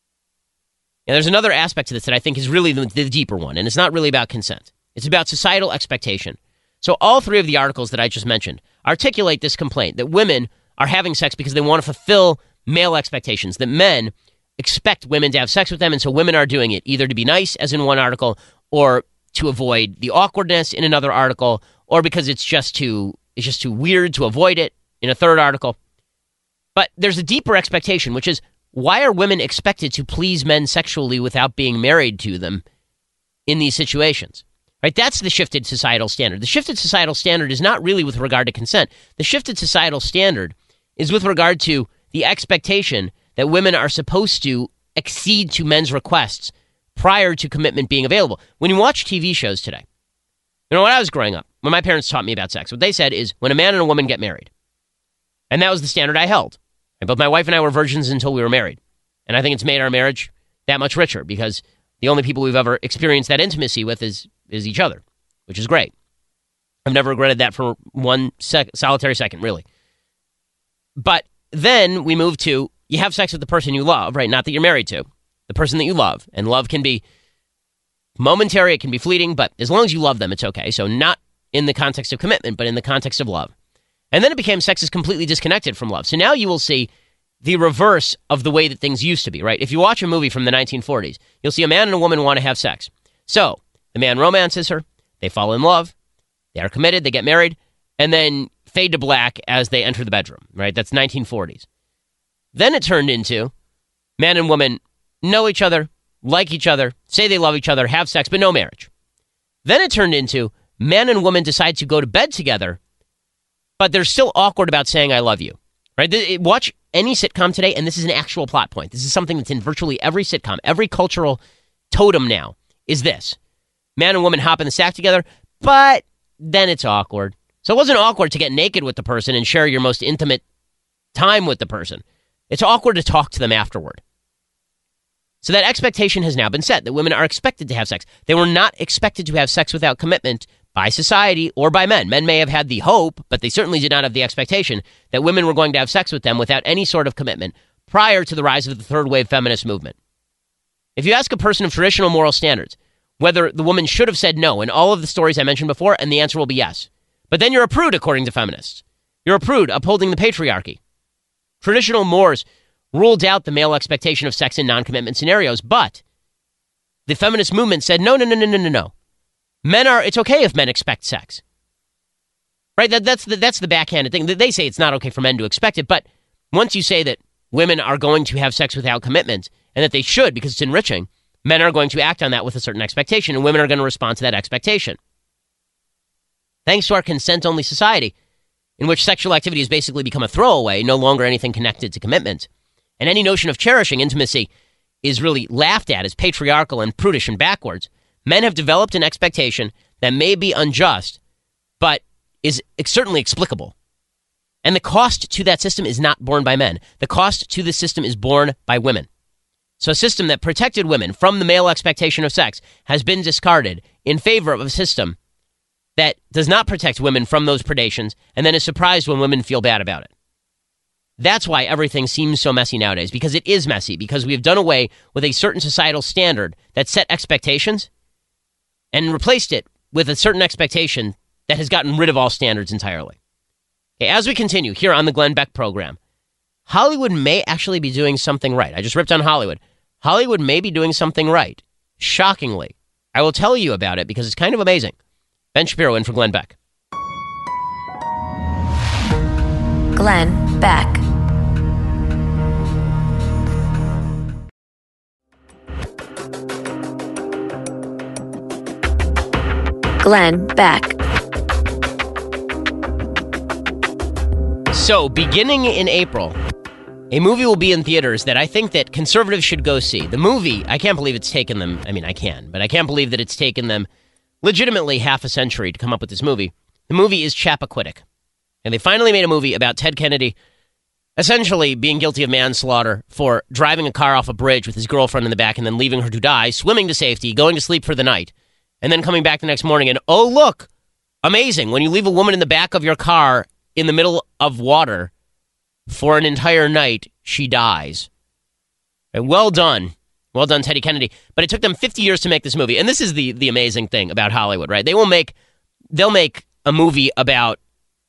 And there's another aspect to this that I think is really the, the deeper one, and it's not really about consent. It's about societal expectation. So all three of the articles that I just mentioned articulate this complaint that women are having sex because they want to fulfill male expectations, that men expect women to have sex with them, and so women are doing it either to be nice, as in one article, or to avoid the awkwardness in another article, or because it's just too it's just too weird to avoid it in a third article. But there's a deeper expectation, which is, why are women expected to please men sexually without being married to them in these situations? Right? That's the shifted societal standard. The shifted societal standard is not really with regard to consent. The shifted societal standard is with regard to the expectation that women are supposed to accede to men's requests prior to commitment being available. When you watch T V shows today, you know, when I was growing up, when my parents taught me about sex, what they said is when a man and a woman get married. And that was the standard I held. And both my wife and I were virgins until we were married. And I think it's made our marriage that much richer because the only people we've ever experienced that intimacy with is, is each other, which is great. I've never regretted that for one sec- solitary second, really. But then we move to, you have sex with the person you love, right? Not that you're married to. The person that you love. And love can be momentary, it can be fleeting, but as long as you love them, it's okay. So not in the context of commitment, but in the context of love. And then it became sex is completely disconnected from love. So now you will see the reverse of the way that things used to be, right? If you watch a movie from the nineteen forties, you'll see a man and a woman want to have sex. So the man romances her, they fall in love, they are committed, they get married, and then fade to black as they enter the bedroom, right? That's nineteen forties. Then it turned into man and woman know each other, like each other, say they love each other, have sex, but no marriage. Then it turned into man and woman decide to go to bed together, but they're still awkward about saying I love you. Right? Watch any sitcom today, and this is an actual plot point. This is something that's in virtually every sitcom. Every cultural totem now is this. man and woman hop in the sack together, but then it's awkward. So it wasn't awkward to get naked with the person and share your most intimate time with the person. It's awkward to talk to them afterward. So that expectation has now been set, that women are expected to have sex. They were not expected to have sex without commitment by society or by men. Men may have had the hope, but they certainly did not have the expectation that women were going to have sex with them without any sort of commitment prior to the rise of the third wave feminist movement. If you ask a person of traditional moral standards whether the woman should have said no in all of the stories I mentioned before, and the answer will be yes. But then you're a prude, according to feminists. You're a prude upholding the patriarchy. Traditional mores ruled out the male expectation of sex in non-commitment scenarios, but the feminist movement said, no, no, no, no, no, no, no. Men are, it's okay if men expect sex. Right? That, that's, the, that's the backhanded thing. They say it's not okay for men to expect it, but once you say that women are going to have sex without commitment, and that they should because it's enriching, men are going to act on that with a certain expectation, and women are going to respond to that expectation. Thanks to our consent-only society, in which sexual activity has basically become a throwaway, no longer anything connected to commitment, and any notion of cherishing intimacy is really laughed at as patriarchal and prudish and backwards, men have developed an expectation that may be unjust, but is certainly explicable. And the cost to that system is not borne by men. The cost to the system is borne by women. So a system that protected women from the male expectation of sex has been discarded in favor of a system that does not protect women from those predations and then is surprised when women feel bad about it. That's why everything seems so messy nowadays, because it is messy, because we have done away with a certain societal standard that set expectations and replaced it with a certain expectation that has gotten rid of all standards entirely. Okay, as we continue here on the Glenn Beck program, Hollywood may actually be doing something right. I just ripped on Hollywood. Hollywood may be doing something right. Shockingly. I will tell you about it because it's kind of amazing. Ben Shapiro in for Glenn Beck. Glenn Beck. Glenn Beck. So, beginning in April, a movie will be in theaters that I think that conservatives should go see. The movie, I can't believe it's taken them, I mean, I can, but I can't believe that it's taken them legitimately half a century to come up with this movie. The movie is Chappaquiddick. And they finally made a movie about Ted Kennedy essentially being guilty of manslaughter for driving a car off a bridge with his girlfriend in the back and then leaving her to die, swimming to safety, going to sleep for the night, and then coming back the next morning and, oh, look, amazing. When you leave a woman in the back of your car in the middle of water for an entire night, she dies. And well done. Well done, Teddy Kennedy. But it took them fifty years to make this movie. And this is the, the amazing thing about Hollywood, right? They will make, they'll make a movie about,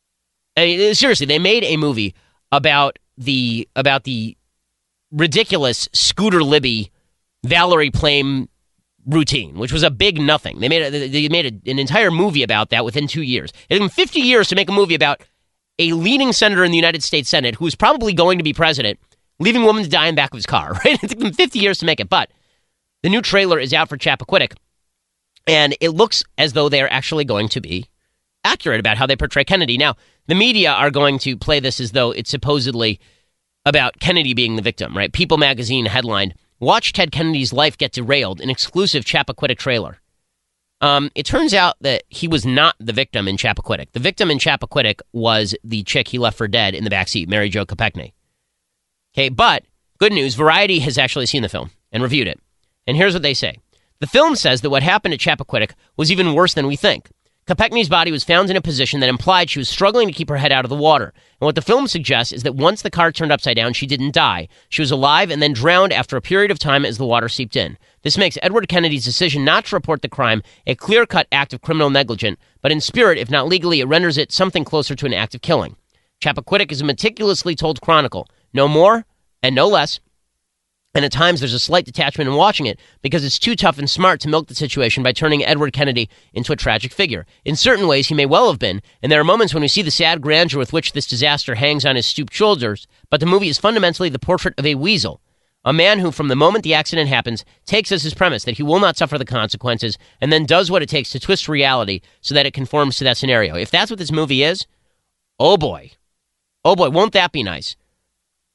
I mean, seriously, they made a movie about the, about the ridiculous Scooter Libby, Valerie Plame routine, which was a big nothing. They made a, they made a, an entire movie about that within two years. It took them fifty years to make a movie about a leading senator in the United States Senate who is probably going to be president, leaving a woman to die in the back of his car, right? It took them fifty years to make it, but the new trailer is out for Chappaquiddick, and it looks as though they're actually going to be accurate about how they portray Kennedy. Now, the media are going to play this as though it's supposedly about Kennedy being the victim, right? People magazine headlined, "Watch Ted Kennedy's life get derailed," an exclusive Chappaquiddick trailer. Um, it turns out that he was not the victim in Chappaquiddick. The victim in Chappaquiddick was the chick he left for dead in the backseat, Mary Jo Kopechne. Okay, but good news, Variety has actually seen the film and reviewed it. And here's what they say. The film says that what happened at Chappaquiddick was even worse than we think. Kopechne's body was found in a position that implied she was struggling to keep her head out of the water. And what the film suggests is that once the car turned upside down, she didn't die. She was alive and then drowned after a period of time as the water seeped in. This makes Edward Kennedy's decision not to report the crime a clear-cut act of criminal negligence, but in spirit, if not legally, it renders it something closer to an act of killing. Chappaquiddick is a meticulously told chronicle. No more and no less. And at times there's a slight detachment in watching it because it's too tough and smart to milk the situation by turning Edward Kennedy into a tragic figure. In certain ways, he may well have been, and there are moments when we see the sad grandeur with which this disaster hangs on his stooped shoulders, but the movie is fundamentally the portrait of a weasel, a man who, from the moment the accident happens, takes as his premise that he will not suffer the consequences and then does what it takes to twist reality so that it conforms to that scenario. If that's what this movie is, oh boy. Oh boy, won't that be nice?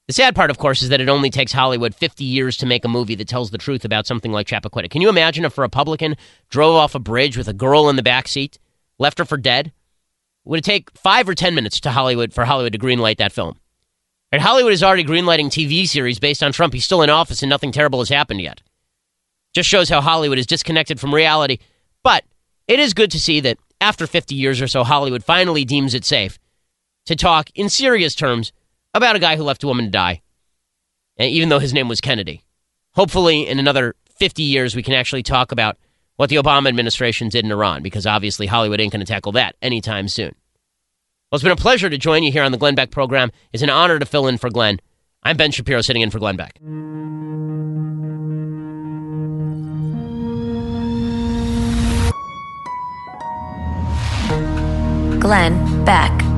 The sad part, of course, is that it only takes Hollywood fifty years to make a movie that tells the truth about something like Chappaquiddick. Can you imagine if a Republican drove off a bridge with a girl in the backseat, left her for dead? Would it take five or ten minutes to Hollywood for Hollywood to greenlight that film? And Hollywood is already greenlighting T V series based on Trump. He's still in office and nothing terrible has happened yet. Just shows how Hollywood is disconnected from reality. But it is good to see that after fifty years or so, Hollywood finally deems it safe to talk in serious terms about a guy who left a woman to die, and even though his name was Kennedy. Hopefully, in another fifty years, we can actually talk about what the Obama administration did in Iran, because obviously Hollywood ain't going to tackle that anytime soon. Well, it's been a pleasure to join you here on the Glenn Beck program. It's an honor to fill in for Glenn. I'm Ben Shapiro, sitting in for Glenn Beck. Glenn Beck.